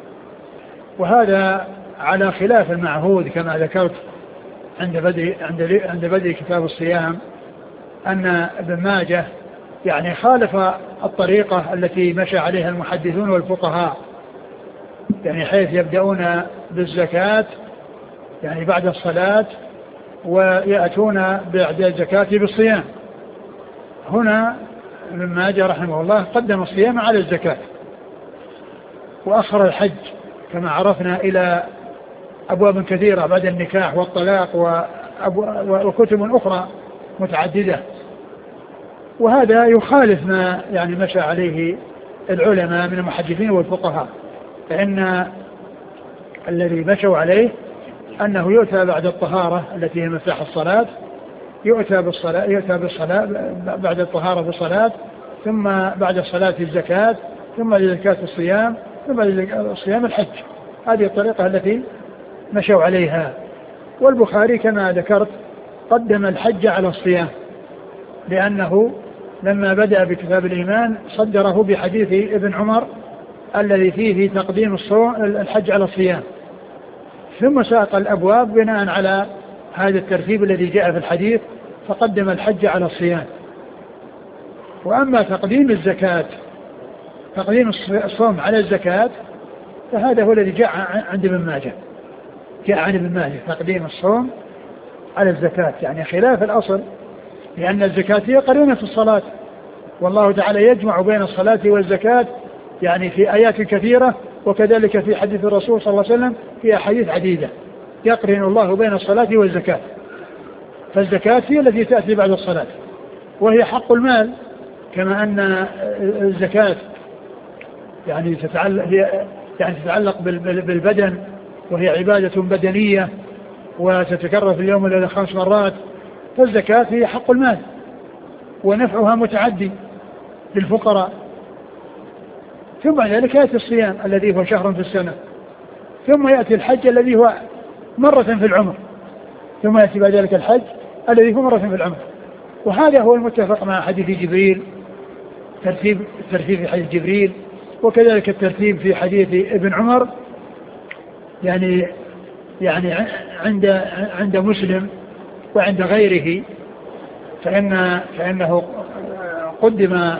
وهذا على خلاف المعهود كما ذكرت عند بدء عند عند بدء كتاب الصيام، أن ابن ماجه يعني خالف الطريقة التي مشى عليها المحدثون والفقهاء، يعني حيث يبدأون بالزكاة يعني بعد الصلاة ويأتون بعد الزكاة بالصيام. هنا ابن ماجه رحمه الله قدم الصيام على الزكاة، وأخر الحج كما عرفنا إلى أبواب كثيرة بعد النكاح والطلاق وكتب أخرى متعددة، وهذا يخالف ما يعني مشى عليه العلماء من المحدثين والفقهاء، فإن الذي مشوا عليه أنه يؤتى بعد الطهارة التي هي مفتاح الصلاة، يؤتى بالصلاة يؤتى بالصلاة بعد الطهارة بالصلاة، ثم بعد الصلاة الزكاة، ثم لزكاة الصيام، ثم بعد الصيام الحج. هذه الطريقة التي مشوا عليها. والبخاري كما ذكرت قدم الحج على الصيام، لأنه لما بدأ بكتاب الإيمان صدره بحديث ابن عمر الذي فيه تقديم الصوم الحج على الصيام، ثم ساق الأبواب بناء على هذا الترتيب الذي جاء في الحديث، فقدم الحج على الصيام. وأما تقديم الزكاة تقديم الصوم على الزكاة فهذا هو الذي جاء عند ابن ماجه، جاء عن ابن ماجه تقديم الصوم على الزكاة، يعني خلاف الأصل، لأن الزكاة هي قرينة في الصلاة، والله تعالى يجمع بين الصلاة والزكاة يعني في آيات كثيرة، وكذلك في حديث الرسول صلى الله عليه وسلم في أحاديث عديدة يقرن الله بين الصلاة والزكاة. فالزكاة هي التي تأتي بعد الصلاة، وهي حق المال، كما أن الزكاة يعني تتعلق هي يعني تتعلق بالبدن، وهي عبادة بدنية وتتكرر في اليوم الذي خمس مرات، فالزكاة هي حق المال ونفعها متعدي للفقراء. ثم ذلك يأتي الصيام الذي هو شهر في السنة، ثم يأتي الحج الذي هو مرة في العمر، ثم يأتي بعد ذلك الحج الذي هو مرة في العمر. وهذا هو المتفق مع حديث جبريل، ترتيب الترتيب في حديث جبريل، وكذلك الترتيب في حديث ابن عمر، يعني يعني عند عند مسلم وعند غيره، فإن فإنه قدم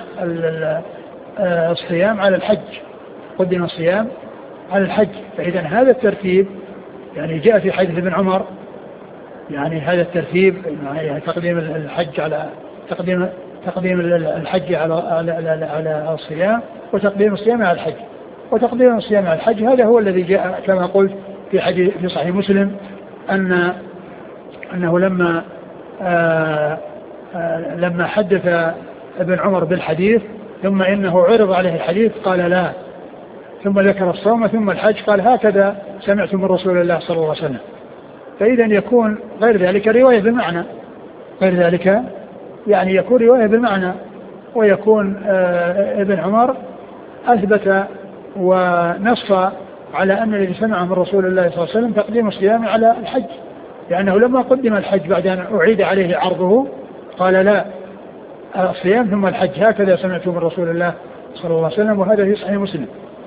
الصيام على الحج، قدم الصيام على الحج. فإذا هذا الترتيب يعني جاء في حديث ابن عمر، يعني هذا الترتيب يعني تقديم الحج على تقديم تقديم الحج على على على الصيام، وتقديم الصيام على الحج، وتقديم الصيام على الحج هذا هو الذي جاء كما قلت في حديث في صحيح مسلم أن أنه لما آآ آآ لما حدث ابن عمر بالحديث ثم إنه عرض عليه الحديث قال لا، ثم ذكر الصوم ثم الحج قال هكذا سمعت من رسول الله صلى الله عليه وسلم. فإذا يكون غير ذلك رواية بالمعنى، غير ذلك يعني يكون رواية بالمعنى، ويكون ابن عمر أثبت ونص على أن الذي سمع من رسول الله صلى الله عليه وسلم تقديم الصيام على الحج، لأنه لما قدم الحج بعد أن أعيد عليه عرضه قال لا، الصيام ثم الحج هكذا سمعت من رسول الله صلى الله عليه وسلم، وهذا في صحيح مسلم.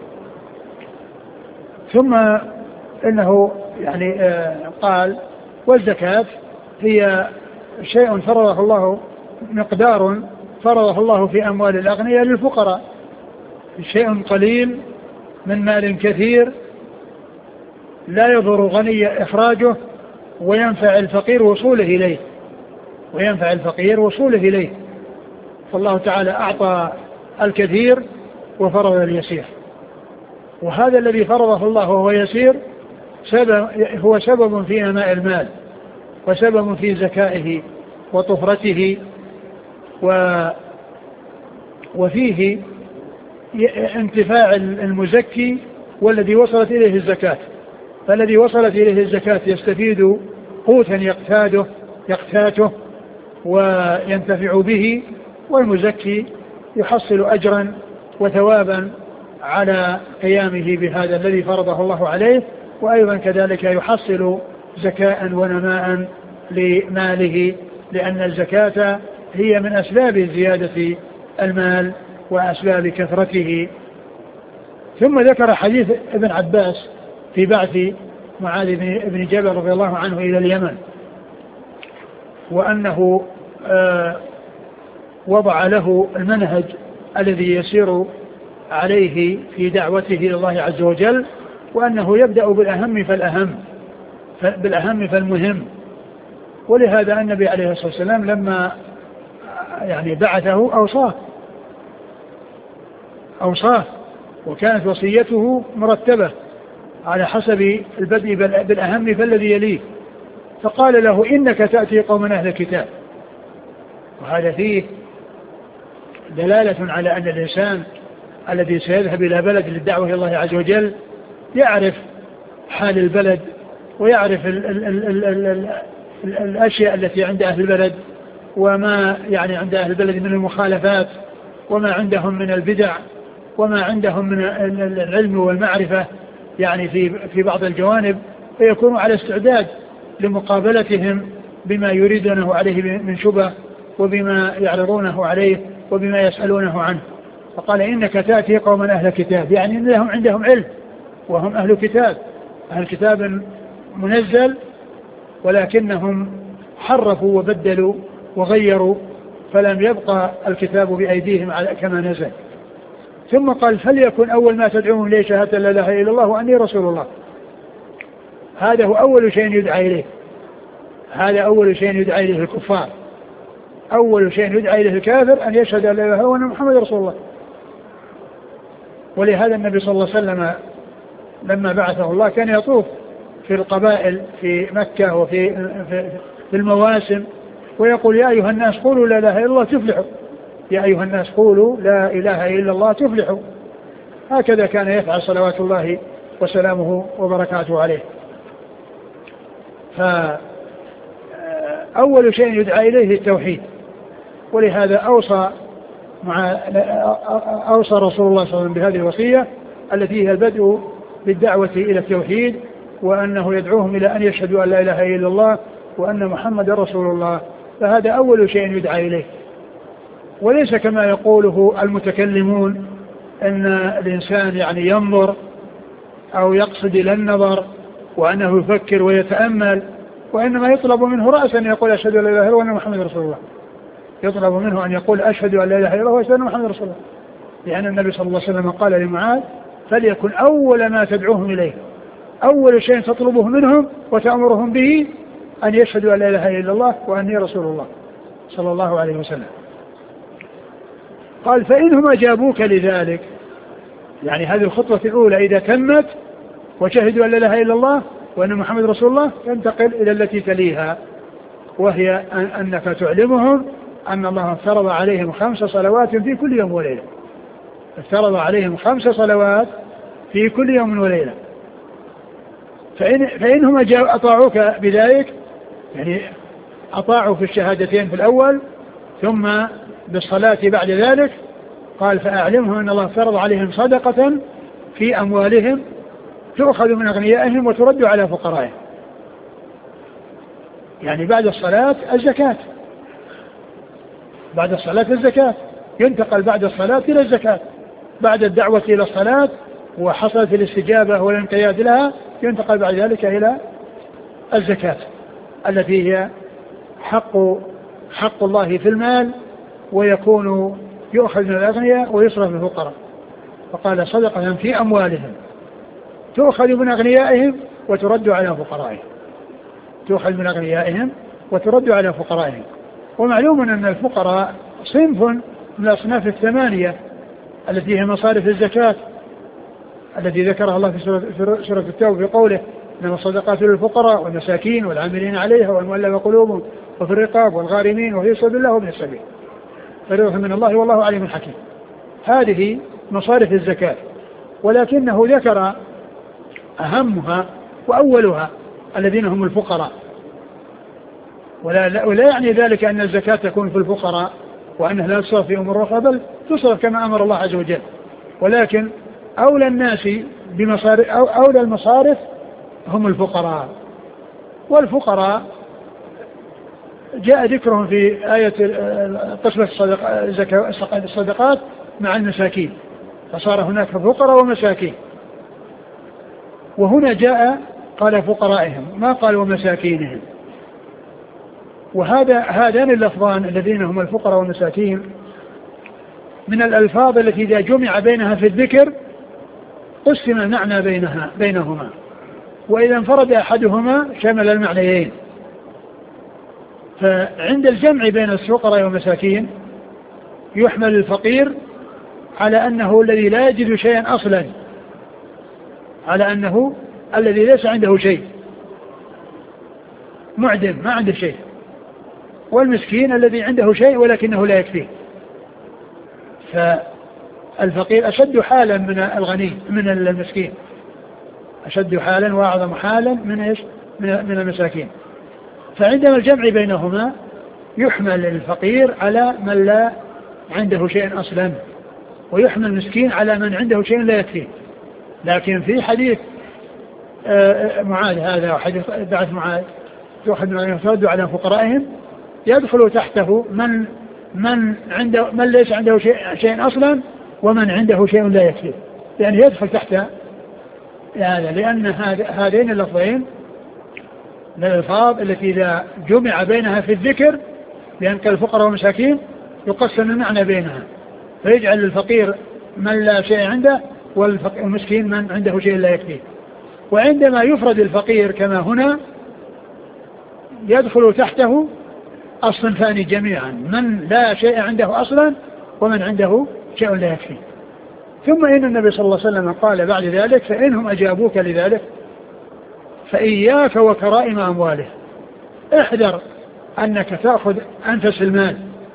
ثم إنه يعني قال والزكاة هي شيء فرضه الله، مقدار فرضه الله في أموال الأغنياء للفقراء، شيء قليل من مال كثير لا يضر غني إخراجه، وينفع الفقير وصوله إليه وينفع الفقير وصوله إليه فالله تعالى أعطى الكثير وفرض اليسير، وهذا الذي فرضه الله وهو يسير سبب هو سبب في نماء المال، وسبب في زكائه وطفرته، و وفيه انتفاع المزكي والذي وصلت إليه الزكاة. فالذي وصلت إليه الزكاة يستفيد قوتا يقتاده يقتاته وينتفع به، والمزكي يحصل أجرا وثوابا على قيامه بهذا الذي فرضه الله عليه، وأيضا كذلك يحصل زكاء ونماء لماله، لأن الزكاة هي من أسباب زيادة المال وأسباب كثرته. ثم ذكر حديث ابن عباس في بعث معاذ بن جبل رضي الله عنه إلى اليمن، وأنه آه وضع له المنهج الذي يسير عليه في دعوته إلى الله عز وجل، وأنه يبدأ بالأهم فالأهم بالأهم فالمهم. ولهذا النبي عليه الصلاة والسلام لما يعني بعثه أوصاه أوصاه وكانت وصيته مرتبة على حسب البدء بالأهم فالذي يليه، فقال له إنك تأتي قوما أهل الكتاب. وهذا فيه دلالة على أن الإنسان الذي سيذهب إلى بلد للدعوة إلى الله عز وجل يعرف حال البلد، ويعرف ال ال ال ال ال ال ال الأشياء التي عند أهل البلد، وما يعني عند أهل البلد من المخالفات، وما عندهم من البدع، وما عندهم من العلم والمعرفة يعني في في بعض الجوانب، فيكون على استعداد لمقابلتهم بما يريدونه عليه من شبه وبما يعرضونه عليه وبما يسألونه عنه. فقال إنك تأتي قوما أهل كتاب، يعني إن لهم عندهم علم وهم أهل كتاب، أهل كتاب منزل، ولكنهم حرفوا وبدلوا وغيروا، فلم يبقى الكتاب بأيديهم كما نزل. ثم قال فليكن أول ما تدعوهم إليه شهادة لا إله إلا الله وأني رسول الله. هذا هو أول شيء يدعى إليه، هذا أول شيء يدعى إليه الكفار، أول شيء يدعى إليه الكافر أن يشهد أن لا إله إلا الله وأن محمد رسول الله. ولهذا النبي صلى الله عليه وسلم لما بعثه الله كان يطوف في القبائل في مكة وفي في المواسم ويقول يا أيها الناس قولوا لا إله إلا الله تفلحوا، يا أيها الناس قولوا لا إله إلا الله تفلحوا. هكذا كان يفعل صلوات الله وسلامه وبركاته عليه. فأول شيء يدعى إليه التوحيد، ولهذا أوصى مع أوصى رسول الله صلى الله عليه وسلم بهذه الوصية التي هي البدء بالدعوة إلى التوحيد، وأنه يدعوهم إلى أن يشهدوا أن لا إله إلا الله وأن محمد رسول الله. فهذا أول شيء يدعى إليه، وليس كما يقوله المتكلمون أن الإنسان يعني ينظر أو يقصد إلى النظر وأنه يفكر ويتأمل، وإنما يطلب منه رأسا أن يقول أشهد أن لا إله إلا الله وأن محمد رسول الله. يطلب منه أن يقول أشهد أن لا إله إلا الله وأشهد أن محمد رسول الله، لأن النبي صلى الله عليه وسلم قال لمعاذ فليكن أول ما تدعوهم إليه، أول شيء تطلبه منهم وتأمرهم به أن يشهدوا أن لا إله إلا الله وأني رسول الله صلى الله عليه وسلم. قال فإنهم أجابوك لذلك، يعني هذه الخطوة الأولى إذا تمت وشهدوا أن لا إله إلا الله وأن محمد رسول الله تنتقل إلى التي تليها، وهي أنك تعلمهم أن الله افترض عليهم خمس صلوات في كل يوم وليلة، افترض عليهم خمس صلوات في كل يوم وليلة. فإن فإنهم أطاعوك بذلك، يعني أطاعوا في الشهادتين في الأول ثم بالصلاة بعد ذلك، قال فأعلمهم أن الله افترض عليهم صدقة في أموالهم تؤخذ من أغنيائهم وترد على فقرائهم. يعني بعد الصلاة الزكاة، بعد الصلاة الزكاة ينتقل بعد الصلاة إلى الزكاة، بعد الدعوة إلى الصلاة وحصلت الاستجابة والانقياد لها ينتقل بعد ذلك إلى الزكاة التي هي حق حق الله في المال، ويكون يؤخذ من الأغنياء ويصرف من الفقراء. فقال صدقة في أموالهم تؤخذ من أغنيائهم وترد على فقرائهم، تؤخذ من أغنيائهم وترد على فقرائهم. ومعلوم أن الفقراء صنف من الأصناف الثمانية التي هي مصارف الزكاة التي ذكرها الله في سورة التوبة بقوله إنما الصدقات للفقراء والمساكين والعاملين عليها والمؤلفة قلوبهم وفي الرقاب والغارمين وفي سبيل الله وابن السبيل فريضة من الله والله عليم حكيم. هذه مصارف الزكاة، ولكنه ذكر أهمها وأولها الذين هم الفقراء، ولا, ولا يعني ذلك أن الزكاة تكون في الفقراء وأنها لا تصرف في أمور أخرى، بل تصرف كما أمر الله عز وجل، ولكن أولى الناس بمصارف أو أولى المصارف هم الفقراء. والفقراء جاء ذكرهم في آية قسمة الصدقات مع المساكين، فصار هناك فقراء ومساكين، وهنا جاء قال فقرائهم ما قال ومساكينهم. وهذا هذان اللفظان الذين هم الفقراء والمساكين من الألفاظ التي إذا جمع بينها في الذكر قسم المعنى بينها بينهما، وإذا انفرد أحدهما شمل المعنيين. فعند الجمع بين الفقراء والمساكين يحمل الفقير على أنه الذي لا يجد شيئا أصلا، على أنه الذي ليس عنده شيء، معدم ما عنده شيء، والمسكين الذي عنده شيء ولكنه لا يكفيه. فالفقير أشد حالا من الغني من المسكين، أشد حالا وأعظم حالا من إيش من المساكين. فعندما الجمع بينهما يحمل الفقير على من لا عنده شيء أصلا، ويحمل المسكين على من عنده شيء لا يكفيه. لكن في حديث معاذ هذا وحديث بعث معاذ تؤخذ من أغنيائهم وترد على فقرائهم، يدخل تحته من من عنده من ليس عنده شيء, شيء أصلا ومن عنده شيء لا يكفي، يعني يدخل تحت هذا، لأن هذين اللفظين من الألفاظ التي إذا جمع بينها في الذكر بأن الفقراء والمساكين يقسم المعنى بينها، فيجعل الفقير من لا شيء عنده والمسكين من عنده شيء لا يكفيه. وعندما يفرد الفقير كما هنا يدخل تحته الصنفان جميعا، من لا شيء عنده أصلا ومن عنده شيء لا يكفيه. ثم إن النبي صلى الله عليه وسلم قال بعد ذلك: فإنهم أجابوك لذلك فإياك وكرائم أمواله، احذر أنك تأخذ أنفس المال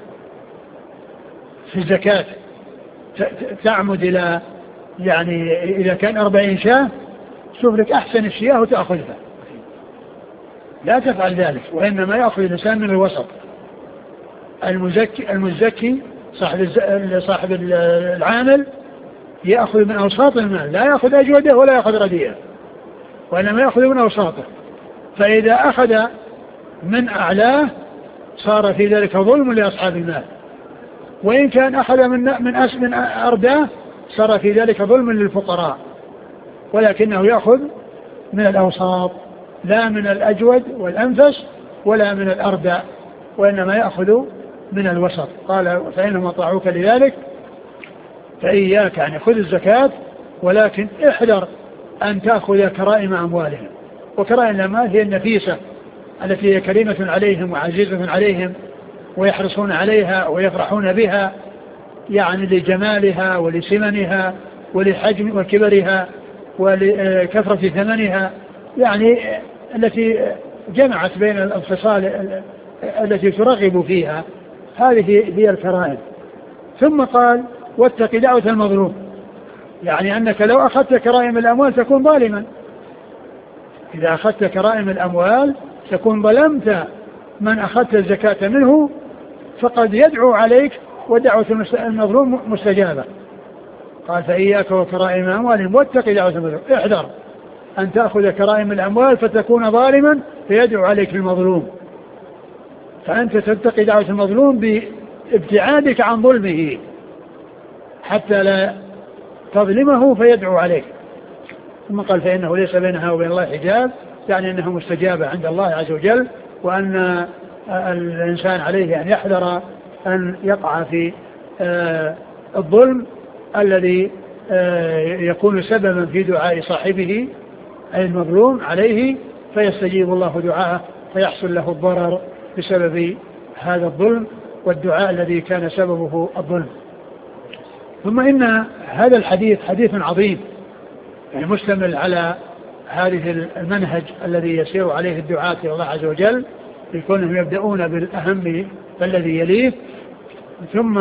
في الزكاة، تعمد إلى يعني إذا كان أربعين شاة شوف لك أحسن الشياه وتأخذها، لا تفعل ذلك، وإنما يأخذ الإنسان من الوسط. المزكي المزكي صاحب صاحب العامل يأخذ من أوساط المال، لا يأخذ أجوده ولا يأخذ رديئه، وإنما يأخذ من أوساطه. فإذا أخذ من أعلاه صار في ذلك ظلم لأصحاب المال، وإن كان أخذ من من أس من أرداه صار في ذلك ظلم للفقراء، ولكنه يأخذ من الأوساط لا من الأجود والأنفس ولا من الأردى، وإنما يأخذ من الوسط. قال: فإنهم أطاعوك لذلك فإياك، يعني خذ الزكاة ولكن احذر أن تأخذ كرائم أموالهم. وكرائم الأموال هي النفيسة التي هي كريمة عليهم وعزيزة عليهم ويحرصون عليها ويفرحون بها، يعني لجمالها ولسمنها ولحجم وكبرها ولكثرة ثمنها، يعني التي جمعت بين الخصال التي ترغب فيها، هذه هي الكرائم. ثم قال: واتق دعوة المظلوم، يعني أنك لو أخذت كرائم الأموال تكون ظالما، إذا أخذت كرائم الأموال تكون ظلمت من أخذت الزكاة منه، فقد يدعو عليك ودعوة المظلوم مستجابة. قال: فإياك وكرائم أموالهم واتق دعوة المظلوم، احذر أن تأخذ كرائم الأموال فتكون ظالما فيدعو عليك المظلوم، فأنت تتقي دعوة المظلوم بابتعادك عن ظلمه حتى لا تظلمه فيدعو عليك. ثم قال: فإنه ليس بينها وبين الله حجاب، يعني أنها مستجابة عند الله عز وجل، وأن الإنسان عليه أن يحذر أن يقع في الظلم الذي يكون سببا في دعاء صاحبه أي المظلوم عليه، فيستجيب الله دعاءه فيحصل له الضرر بسبب هذا الظلم والدعاء الذي كان سببه الظلم. ثم إن هذا الحديث حديث عظيم، يعني مشتمل على هذه المنهج الذي يسير عليه الدعاة إلى الله عز وجل، لكونهم يبدأون بالأهم فالذي يليه. ثم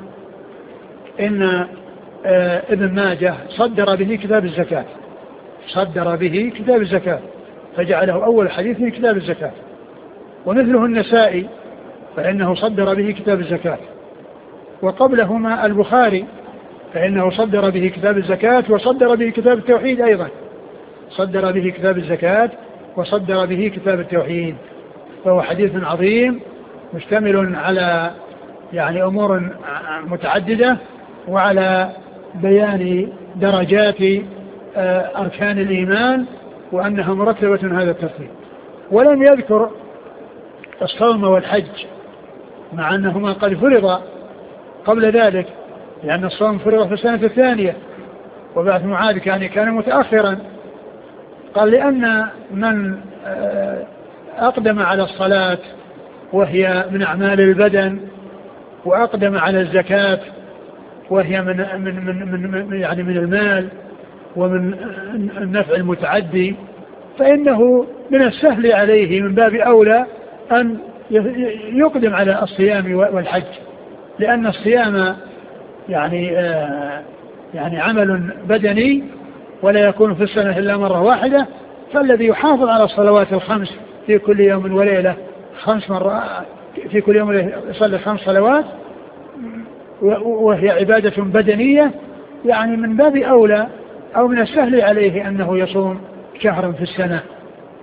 إن ابن ماجه صدر به كتاب الزكاة، صدر به كتاب الزكاة فجعله أول حديث من كتاب الزكاة. ومثله النسائي فإنه صدر به كتاب الزكاة، وقبلهما البخاري فإنه صدر به كتاب الزكاة وصدر به كتاب التوحيد أيضا، صدر به كتاب الزكاة وصدر به كتاب التوحيد. فهو حديث عظيم مشتمل على يعني أمور متعددة وعلى بيان درجات أركان الإيمان وأنها مرتبة هذا الترتيب. ولم يذكر الصوم والحج مع أنهما قد فرض قبل ذلك، لأن الصوم فرض في السنة الثانية وبعث معاذ كان كان متأخرا. قال: لأن من أقدم على الصلاة وهي من أعمال البدن، وأقدم على الزكاة وهي من من من من يعني من المال ومن النفع المتعدي، فإنه من السهل عليه من باب أولى أن يقدم على الصيام والحج، لأن الصيام يعني آه يعني عمل بدني ولا يكون في السنة إلا مرة واحدة، فالذي يحافظ على الصلوات الخمس في كل يوم وليلة خمس مرات في كل يوم يصلي خمس صلوات وهي عبادة بدنية، يعني من باب أولى أو من السهل عليه أنه يصوم شهرا في السنة،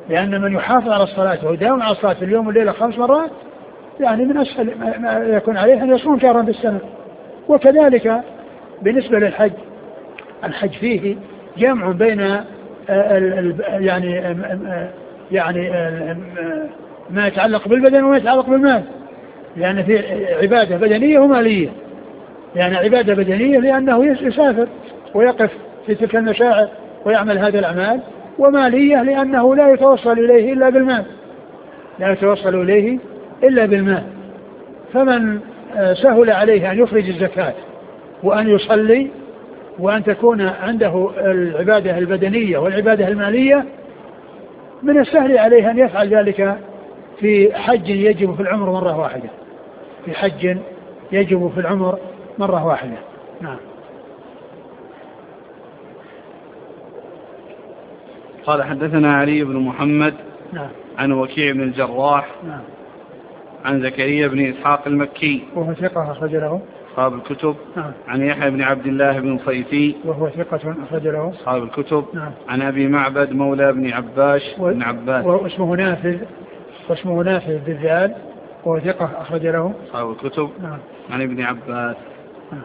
لأن من يحافظ على الصلاة ويداوم على الصلاة في اليوم والليلة خمس مرات يعني من أسهل ما يكون عليه أن يصوم شهرا في السنة. وكذلك بالنسبة للحج، الحج فيه جمع بين يعني يعني ما يتعلق بالبدن وما يتعلق بالمال، لأن في عبادة بدنية ومالية. يعني عبادة بدنية لأنه يسافر ويقف في تلك المشاعر ويعمل هذه الأعمال، ومالية لأنه لا يتوصل إليه إلا بالمال، لا يتوصل إليه إلا بالمال. فمن سهل عليه أن يخرج الزكاة وأن يصلي وأن تكون عنده العبادة البدنية والعبادة المالية، من السهل عليه أن يفعل ذلك في حج يجب في العمر مرة واحدة، في حج يجب في العمر مرة واحدة. نعم. قال حدثنا علي بن محمد نعم. عن وكيع بن الجراح نعم. عن زكريا بن إسحاق المكي وهو ثقة أخرج له أصحاب الكتب. نعم. عن يحيى بن عبد الله بن صيفي وهو ثقة أخرج له أصحاب الكتب. نعم. عن أبي معبد مولى بن عباش و... بن عباس واسمه نافذ واسمه نافذ بالذال وهو ثقة أخرج له أصحاب الكتب. نعم. عن ابن عباس. نعم.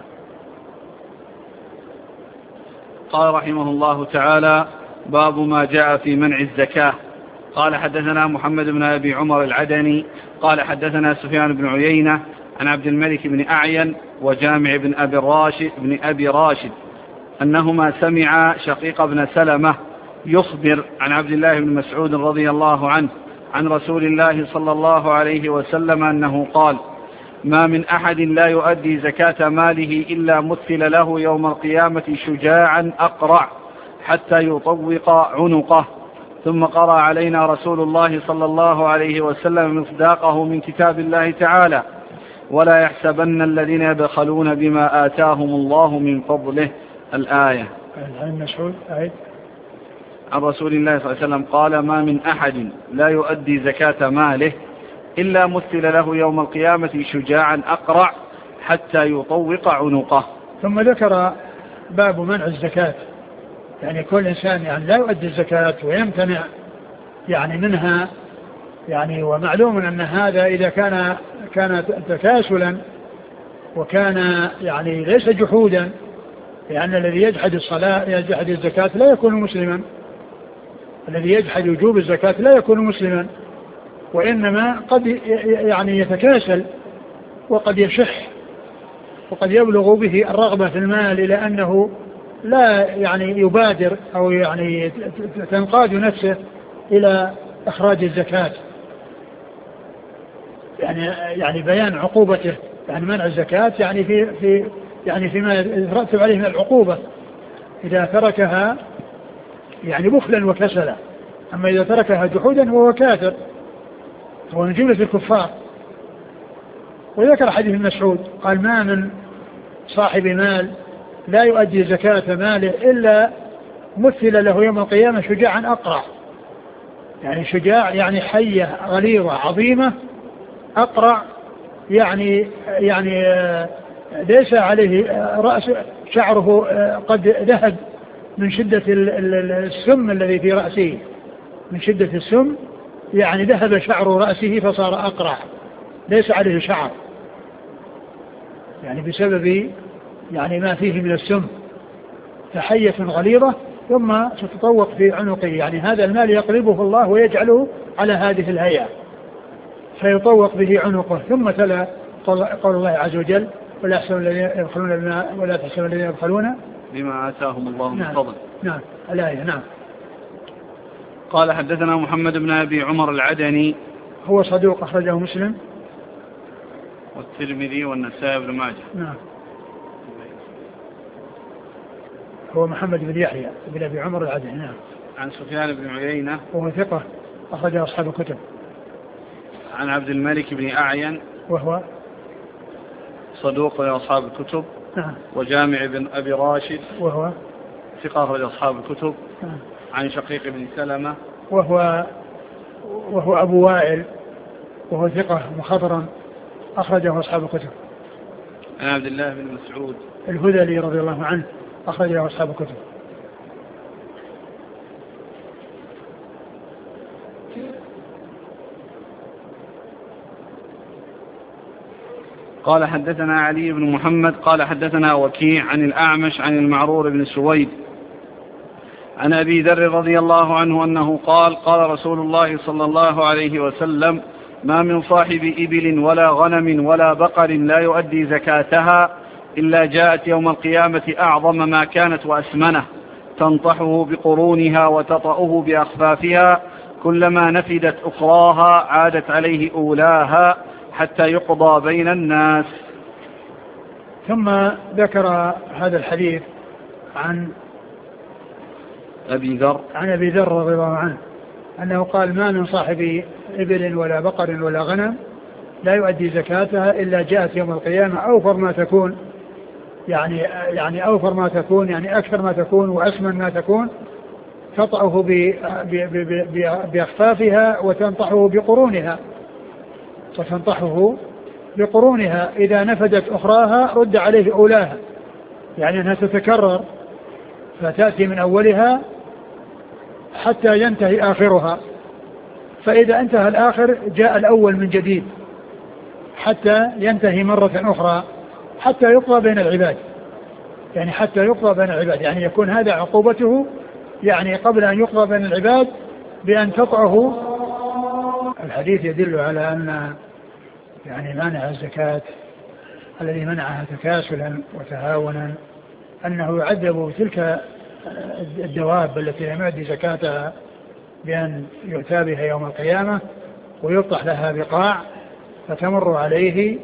قال رحمه الله تعالى: باب ما جاء في منع الزكاة. قال حدثنا محمد بن أبي عمر العدني قال حدثنا سفيان بن عيينة عن عبد الملك بن أعين وجامع بن أبي راشد بن أبي راشد أنهما سمعا شقيق بن سلمة يخبر عن عبد الله بن مسعود رضي الله عنه عن رسول الله صلى الله عليه وسلم أنه قال: ما من أحد لا يؤدي زكاة ماله إلا مثل له يوم القيامة شجاعا أقرع حتى يطوق عنقه. ثم قرأ علينا رسول الله صلى الله عليه وسلم مصداقه من كتاب الله تعالى: ولا يحسبن الذين يبخلون بما آتاهم الله من فضله. الآية. عن مسعود أي عن رسول الله صلى الله عليه وسلم قال: ما من أحد لا يؤدي زكاة ماله إلا مثل له يوم القيامة شجاعا أقرع حتى يطوق عنقه. ثم ذكر باب منع الزكاة، يعني كل إنسان يعني لا يؤدي الزكاة ويمتنع يعني منها، يعني ومعلوم أن هذا إذا كان كان تكاسلا وكان يعني ليس جحودا، لأن الذي يجحد الصلاة يجحد الزكاة لا يكون مسلما، الذي يجحد وجوب الزكاة لا يكون مسلما، وإنما قد يعني يتكاسل وقد يشح وقد يبلغ به الرغبة في المال إلى أنه لا يعني يبادر أو يعني تنقاد نفسه إلى إخراج الزكاة. يعني يعني بيان عقوبته، يعني منع الزكاة يعني في في يعني فيما يترتب عليه من العقوبة إذا تركها يعني بخلا وكسلا. أما إذا تركها جحودا فهو كافر، هو من جملة الكفار. وذكر حديث ابن مسعود قال: ما من صاحب مال لا يؤدي زكاة ماله إلا مثل له يوم القيامة شجاعا أقرع. يعني شجاع يعني حية غليظة عظيمة، أقرع يعني يعني ليس عليه رأس شعره قد ذهب من شدة السم الذي في رأسه، من شدة السم يعني ذهب شعر رأسه فصار أقرع، ليس عليه شعر يعني بسبب يعني ما فيه من السم، فحية غليظة ثم ستطوق في عنقه. يعني هذا المال يقلبه الله ويجعله على هذه الهيئة فيطوق به عنقه. ثم تلا قول الله عز وجل: ولا يحسبون الذين يبخلون بما ولا تحسبون الذين يبخلون بما آتاهم الله من نعم. فضل. نعم الآية. نعم. قال حدثنا محمد بن أبي عمر العدني هو صدوق أخرجه مسلم والترمذي والنسائي بن ماجه. نعم. هو محمد بن يحيى بن أبي عمر العدني. نعم. عن سفيان بن عيينة وهو ثقة أخرجه أصحاب الكتب. عن عبد الملك بن أعين وهو صدوق لأصحاب الكتب. نعم. وجامع بن أبي راشد وهو ثقة لأصحاب الكتب. نعم. عن شقيق بن سلمة وهو وهو أبو وائل وهو ثقة مخضرا أخرجه أصحاب الكتب. عن عبد الله بن مسعود الهذلي رضي الله عنه أخرجه أصحاب الكتب. قال حدثنا علي بن محمد قال حدثنا وكيع عن الأعمش عن المعرور بن سويد عن أبي ذر رضي الله عنه أنه قال قال رسول الله صلى الله عليه وسلم ما من صاحب إبل ولا غنم ولا بقر لا يؤدي زكاتها إلا جاءت يوم القيامة أعظم ما كانت وأسمنه تنطحه بقرونها وتطأه بأخفافها كلما نفدت أخراها عادت عليه أولاها حتى يقضى بين الناس. ثم ذكر هذا الحديث عن أبي ذر عن أبي ذر رضي الله عنه أنه قال ما من صاحب إبل ولا بقر ولا غنم لا يؤدي زكاتها إلا جاءت يوم القيامة أوفر ما تكون يعني يعني أوفر ما تكون يعني أكثر ما تكون وأسمن ما تكون تطأه بأخفافها وتنطحه بقرونها وتنطحه بقرونها إذا نفدت أخراها رد عليه أولاها يعني أنها تتكرر فتأتي من أولها حتى ينتهي آخرها فإذا انتهى الآخر جاء الأول من جديد حتى ينتهي مرة أخرى حتى يقضى بين العباد يعني حتى يقضى بين العباد يعني يكون هذا عقوبته يعني قبل أن يقضى بين العباد بأن تطعه. الحديث يدل على أن يعني مانع الزكاة الذي منعها تكاسلا وتهاونا أنه يعذب تلك الدواب التي لم يؤدي زكاتها بأن يؤتى بها يوم القيامة ويفتح لها بقاع فتمر عليه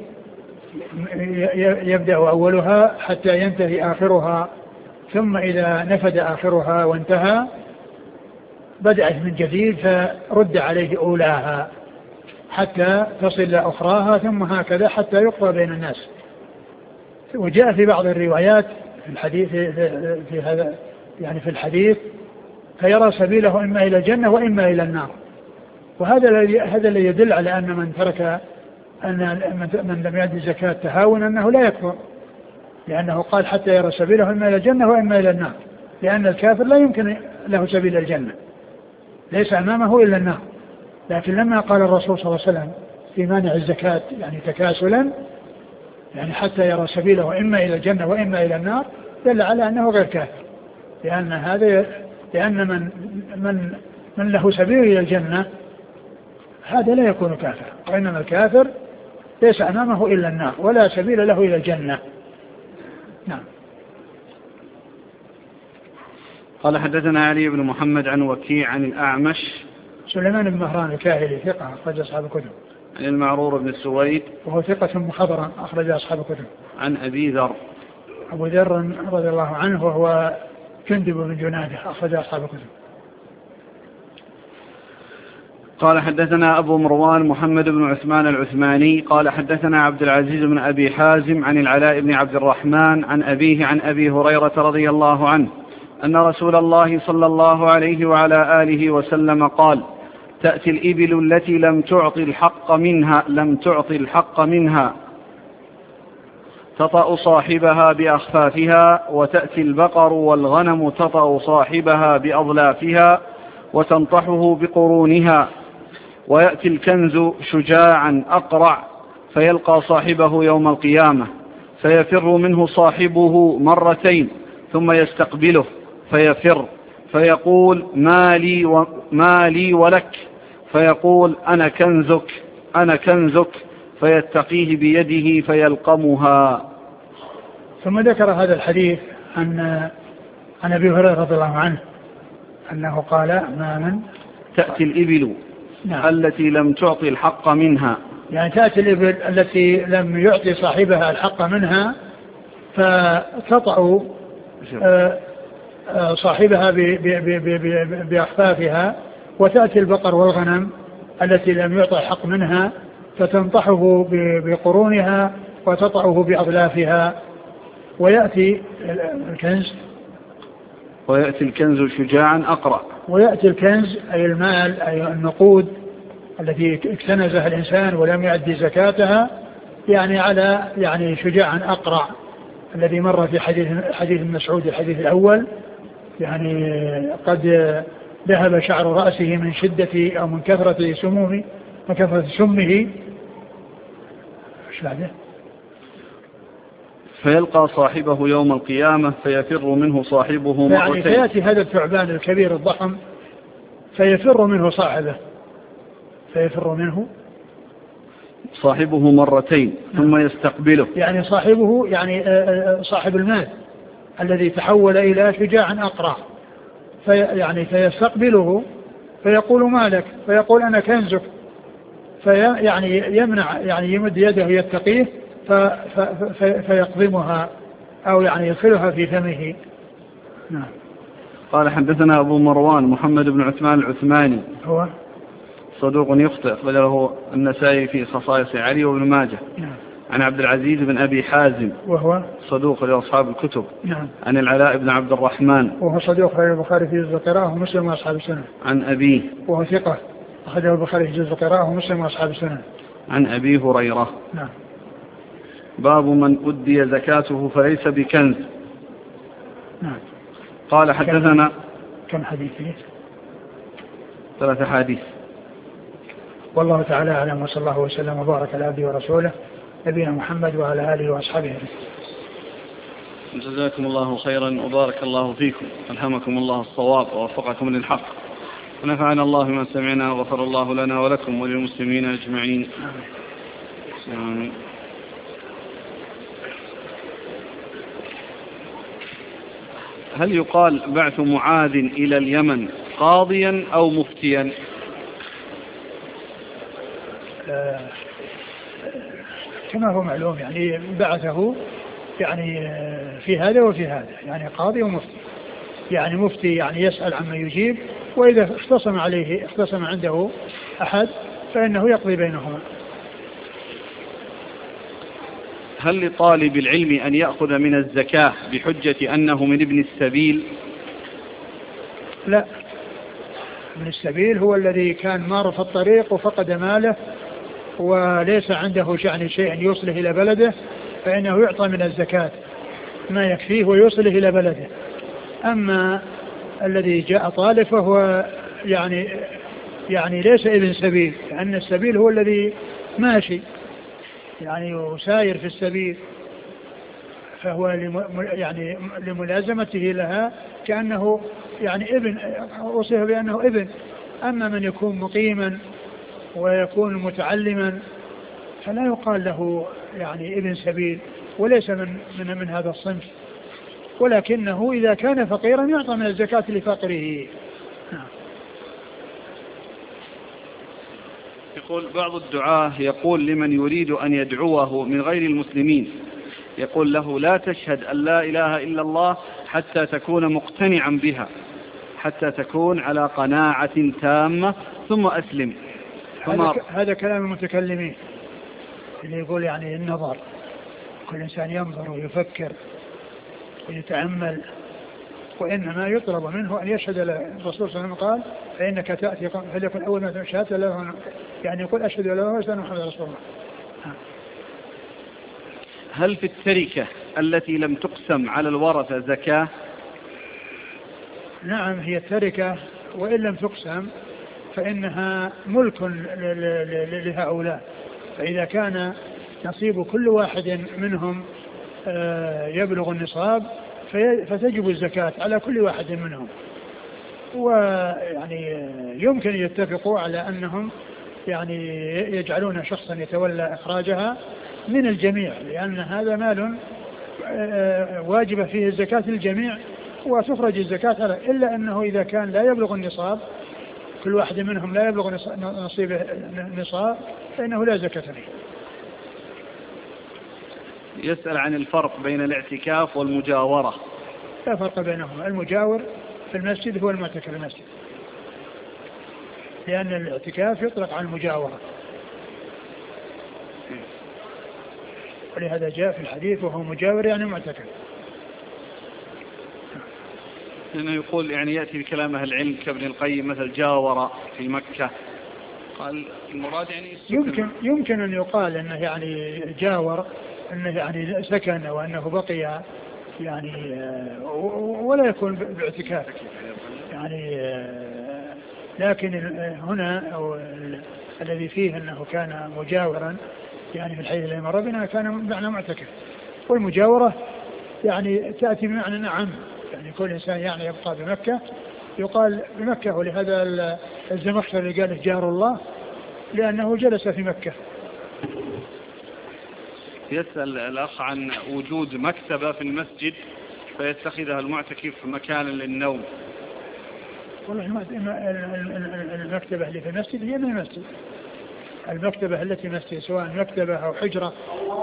يبدأ أولها حتى ينتهي آخرها ثم إذا نفد آخرها وانتهى بدأت من جديد فرد عليه أولاها حتى تصل أخراها ثم هكذا حتى يقضى بين الناس. وجاء في بعض الروايات في الحديث في هذا يعني في الحديث فيرى سبيله إما إلى الجنة وإما إلى النار وهذا الذي هذا الذي يدل على أن من ترك أن من لم يؤدي الزكاة تهاونا أنه لا يكفر لأنه قال حتى يرى سبيله إما إلى الجنة وإما إلى النار لأن الكافر لا يمكن له سبيل الجنة ليس أمامه إلا النار. لكن لما قال الرسول صلى الله عليه وسلم في مانع الزكاة يعني تكاسلا يعني حتى يرى سبيله إما إلى الجنة وإما إلى النار دل على أنه غير كافر لأن هذا لأن من من من له سبيل إلى الجنة هذا لا يكون كافر وإنما الكافر ليس أمامه إلا النار ولا سبيل له إلى الجنة. نعم. قال حدثنا علي بن محمد عن وكيع عن الأعمش سليمان بن مهران الكاهلي ثقة أخرج أصحاب الكتب عن المعرور بن سويد وهو ثقة مخضرا أخرج أصحاب الكتب عن أبي ذر أبو ذر رضي الله عنه وهو جندب بن جنادة أخرج أصحاب الكتب. قال حدثنا أبو مروان محمد بن عثمان العثماني قال حدثنا عبد العزيز بن أبي حازم عن العلاء بن عبد الرحمن عن أبيه عن أبي هريرة رضي الله عنه أن رسول الله صلى الله عليه وعلى آله وسلم قال تأتي الإبل التي لم تعطي الحق منها لم تعطي الحق منها تطأ صاحبها بأخفافها وتأتي البقر والغنم تطأ صاحبها بأضلافها وتنطحه بقرونها ويأتي الكنز شجاعا أقرع فيلقى صاحبه يوم القيامة فيفر منه صاحبه مرتين ثم يستقبله فيفر فيقول ما لي, و ما لي ولك فيقول أنا كنزك أنا كنزك فيتقيه بيده فيلقمها. ثم ذكر هذا الحديث عن عن أبي هريرة رضي الله عنه أنه قال ما من تأتي الإبل نعم. التي لم تعطي الحق منها يعني تأتي الإبل التي لم يعطي صاحبها الحق منها فتطأ صاحبها بأخفافها وتأتي البقر والغنم التي لم يعطي الحق منها فتنطحه بقرونها وتطأه بأضلافها ويأتي الكنز ويأتي الكنز شجاعا أقرع ويأتي الكنز أي المال أي النقود التي اكتنزها الإنسان ولم يؤدي زكاتها يعني على يعني شجاعا أقرع الذي مر في حديث حديث مسعود الحديث الأول يعني قد ذهب شعر رأسه من شدة أو من كثرة سمومه من كثرة سمه. ايش بعده؟ فيلقى صاحبه يوم القيامة فيفر منه صاحبه مرتين. يعني فيأتي هذا الثعبان الكبير الضخم فيفر منه صاحبه فيفر منه صاحبه مرتين ثم يستقبله، يعني صاحبه يعني صاحب المال الذي تحول إلى شجاع أقرع، في يعني فيستقبله فيقول ما لك، فيقول أنا كنزك، في يعني يمنع يعني يمد يده يتقيه فيقضمها أو يعني يدخلها في فمه. نعم. قال حدثنا أبو مروان محمد بن عثمان العثماني هو صدوق يخطئ أخرجه النسائي في خصائص علي وابن ماجه. نعم. عن عبد العزيز بن أبي حازم وهو صدوق لأصحاب الكتب. نعم. عن العلاء بن عبد الرحمن وهو صدوق أخرجه البخاري في جزء القراءة ومسلم وأصحاب السنن. عن أبيه وهو ثقة أخرجه البخاري في جزء القراءة ومسلم وأصحاب السنن. عن أبي هريرة. نعم. باب من أدي زكاته فليس بكنز. نعم. قال حدثنا كم حديثه؟ ثلاث حديث. والله تعالى أعلم، وصلى الله وسلم وبارك على عبده ورسوله نبينا محمد وعلى آله وأصحابه. جزاكم الله خيرا وبارك الله فيكم، ألهمكم الله الصواب ووفقكم للحق، ونفعنا الله ما سمعنا وغفر الله لنا ولكم وللمسلمين أجمعين. آمين. هل يقال بعث معاذ إلى اليمن قاضيا أو مفتيا؟ آه كما هو معلوم يعني بعثه يعني في هذا وفي هذا، يعني قاضي ومفتي. يعني مفتي يعني يسأل عما يجيب، وإذا اختصم عليه اختصم عنده أحد فإنه يقضي بينهما. هل لطالب العلم أن يأخذ من الزكاة بحجة أنه من ابن السبيل؟ لا، ابن السبيل هو الذي كان مار في الطريق وفقد ماله وليس عنده يعني شيء يوصله إلى بلده، فإنه يعطى من الزكاة ما يكفيه ويوصله إلى بلده. أما الذي جاء طالب فهو يعني يعني ليس ابن سبيل، لأن السبيل هو الذي ماشي يعني يساير في السبيل، فهو يعني لملازمته لها كأنه يعني ابن، وصف بأنه ابن. أما من يكون مقيما ويكون متعلما فلا يقال له يعني ابن سبيل، وليس من من, من هذا الصنف، ولكنه إذا كان فقيرا يعطى من الزكاة لفقره. يقول بعض الدعاة يقول لمن يريد أن يدعوه من غير المسلمين، يقول له لا تشهد أن لا إله إلا الله حتى تكون مقتنعا بها، حتى تكون على قناعة تامة ثم أسلم. هذا, هذا كلام المتكلمين اللي يقول يعني النظر، كل إنسان ينظر ويفكر ويتأمل، وإنما يطلب منه أن يشهد له. الرسول صلى الله عليه وسلم قال فإنك تأتي فليكن أول ما شهدت له يعني يقول أشهد أن لا إله إلا الله محمد رسول الله. هل في التركة التي لم تقسم على الورثة زكاة؟ نعم، هي التركة وإن لم تقسم فإنها ملك لهؤلاء، فإذا كان نصيب كل واحد منهم يبلغ النصاب فتجب الزكاة على كل واحد منهم. ويعني يمكن يتفقوا على أنهم يعني يجعلون شخصا يتولى إخراجها من الجميع، لأن هذا مال واجب فيه الزكاة للجميع وتخرج الزكاة على، إلا أنه إذا كان لا يبلغ النصاب، كل واحد منهم لا يبلغ نصيبه النصاب، فإنه لا زكاة فيه. يسأل عن الفرق بين الاعتكاف والمجاورة. لا فرق بينهما، المجاور في المسجد هو المعتكف في المسجد، لأن الاعتكاف يطلق على المجاورة، ولهذا جاء في الحديث وهو مجاور يعني معتكف. لأنه يقول يعني يأتي بكلام أهل العلم كابن القيم مثل جاور في مكة، قال المراد يعني يمكن يمكن أن يقال أنه يعني جاور أنه يعني سكن وأنه بقي يعني ولا يكون باعتكاف يعني، لكن هنا أو الذي فيه أنه كان مجاورا يعني في الحي الذي مر بنا كان معنى معتكف. والمجاورة يعني تأتي بمعنى نعم، يعني كل إنسان يعني يبقى بمكة يقال بمكة. ولهذا الزمخشري قال جار الله لأنه جلس في مكة. يسأل الأخ عن وجود مكتبة في المسجد فيتخذها المعتكف مكانا للنوم. والله المكتبة اللي في المسجد هي من المسجد، المكتبة التي في المسجد سواء مكتبة أو حجرة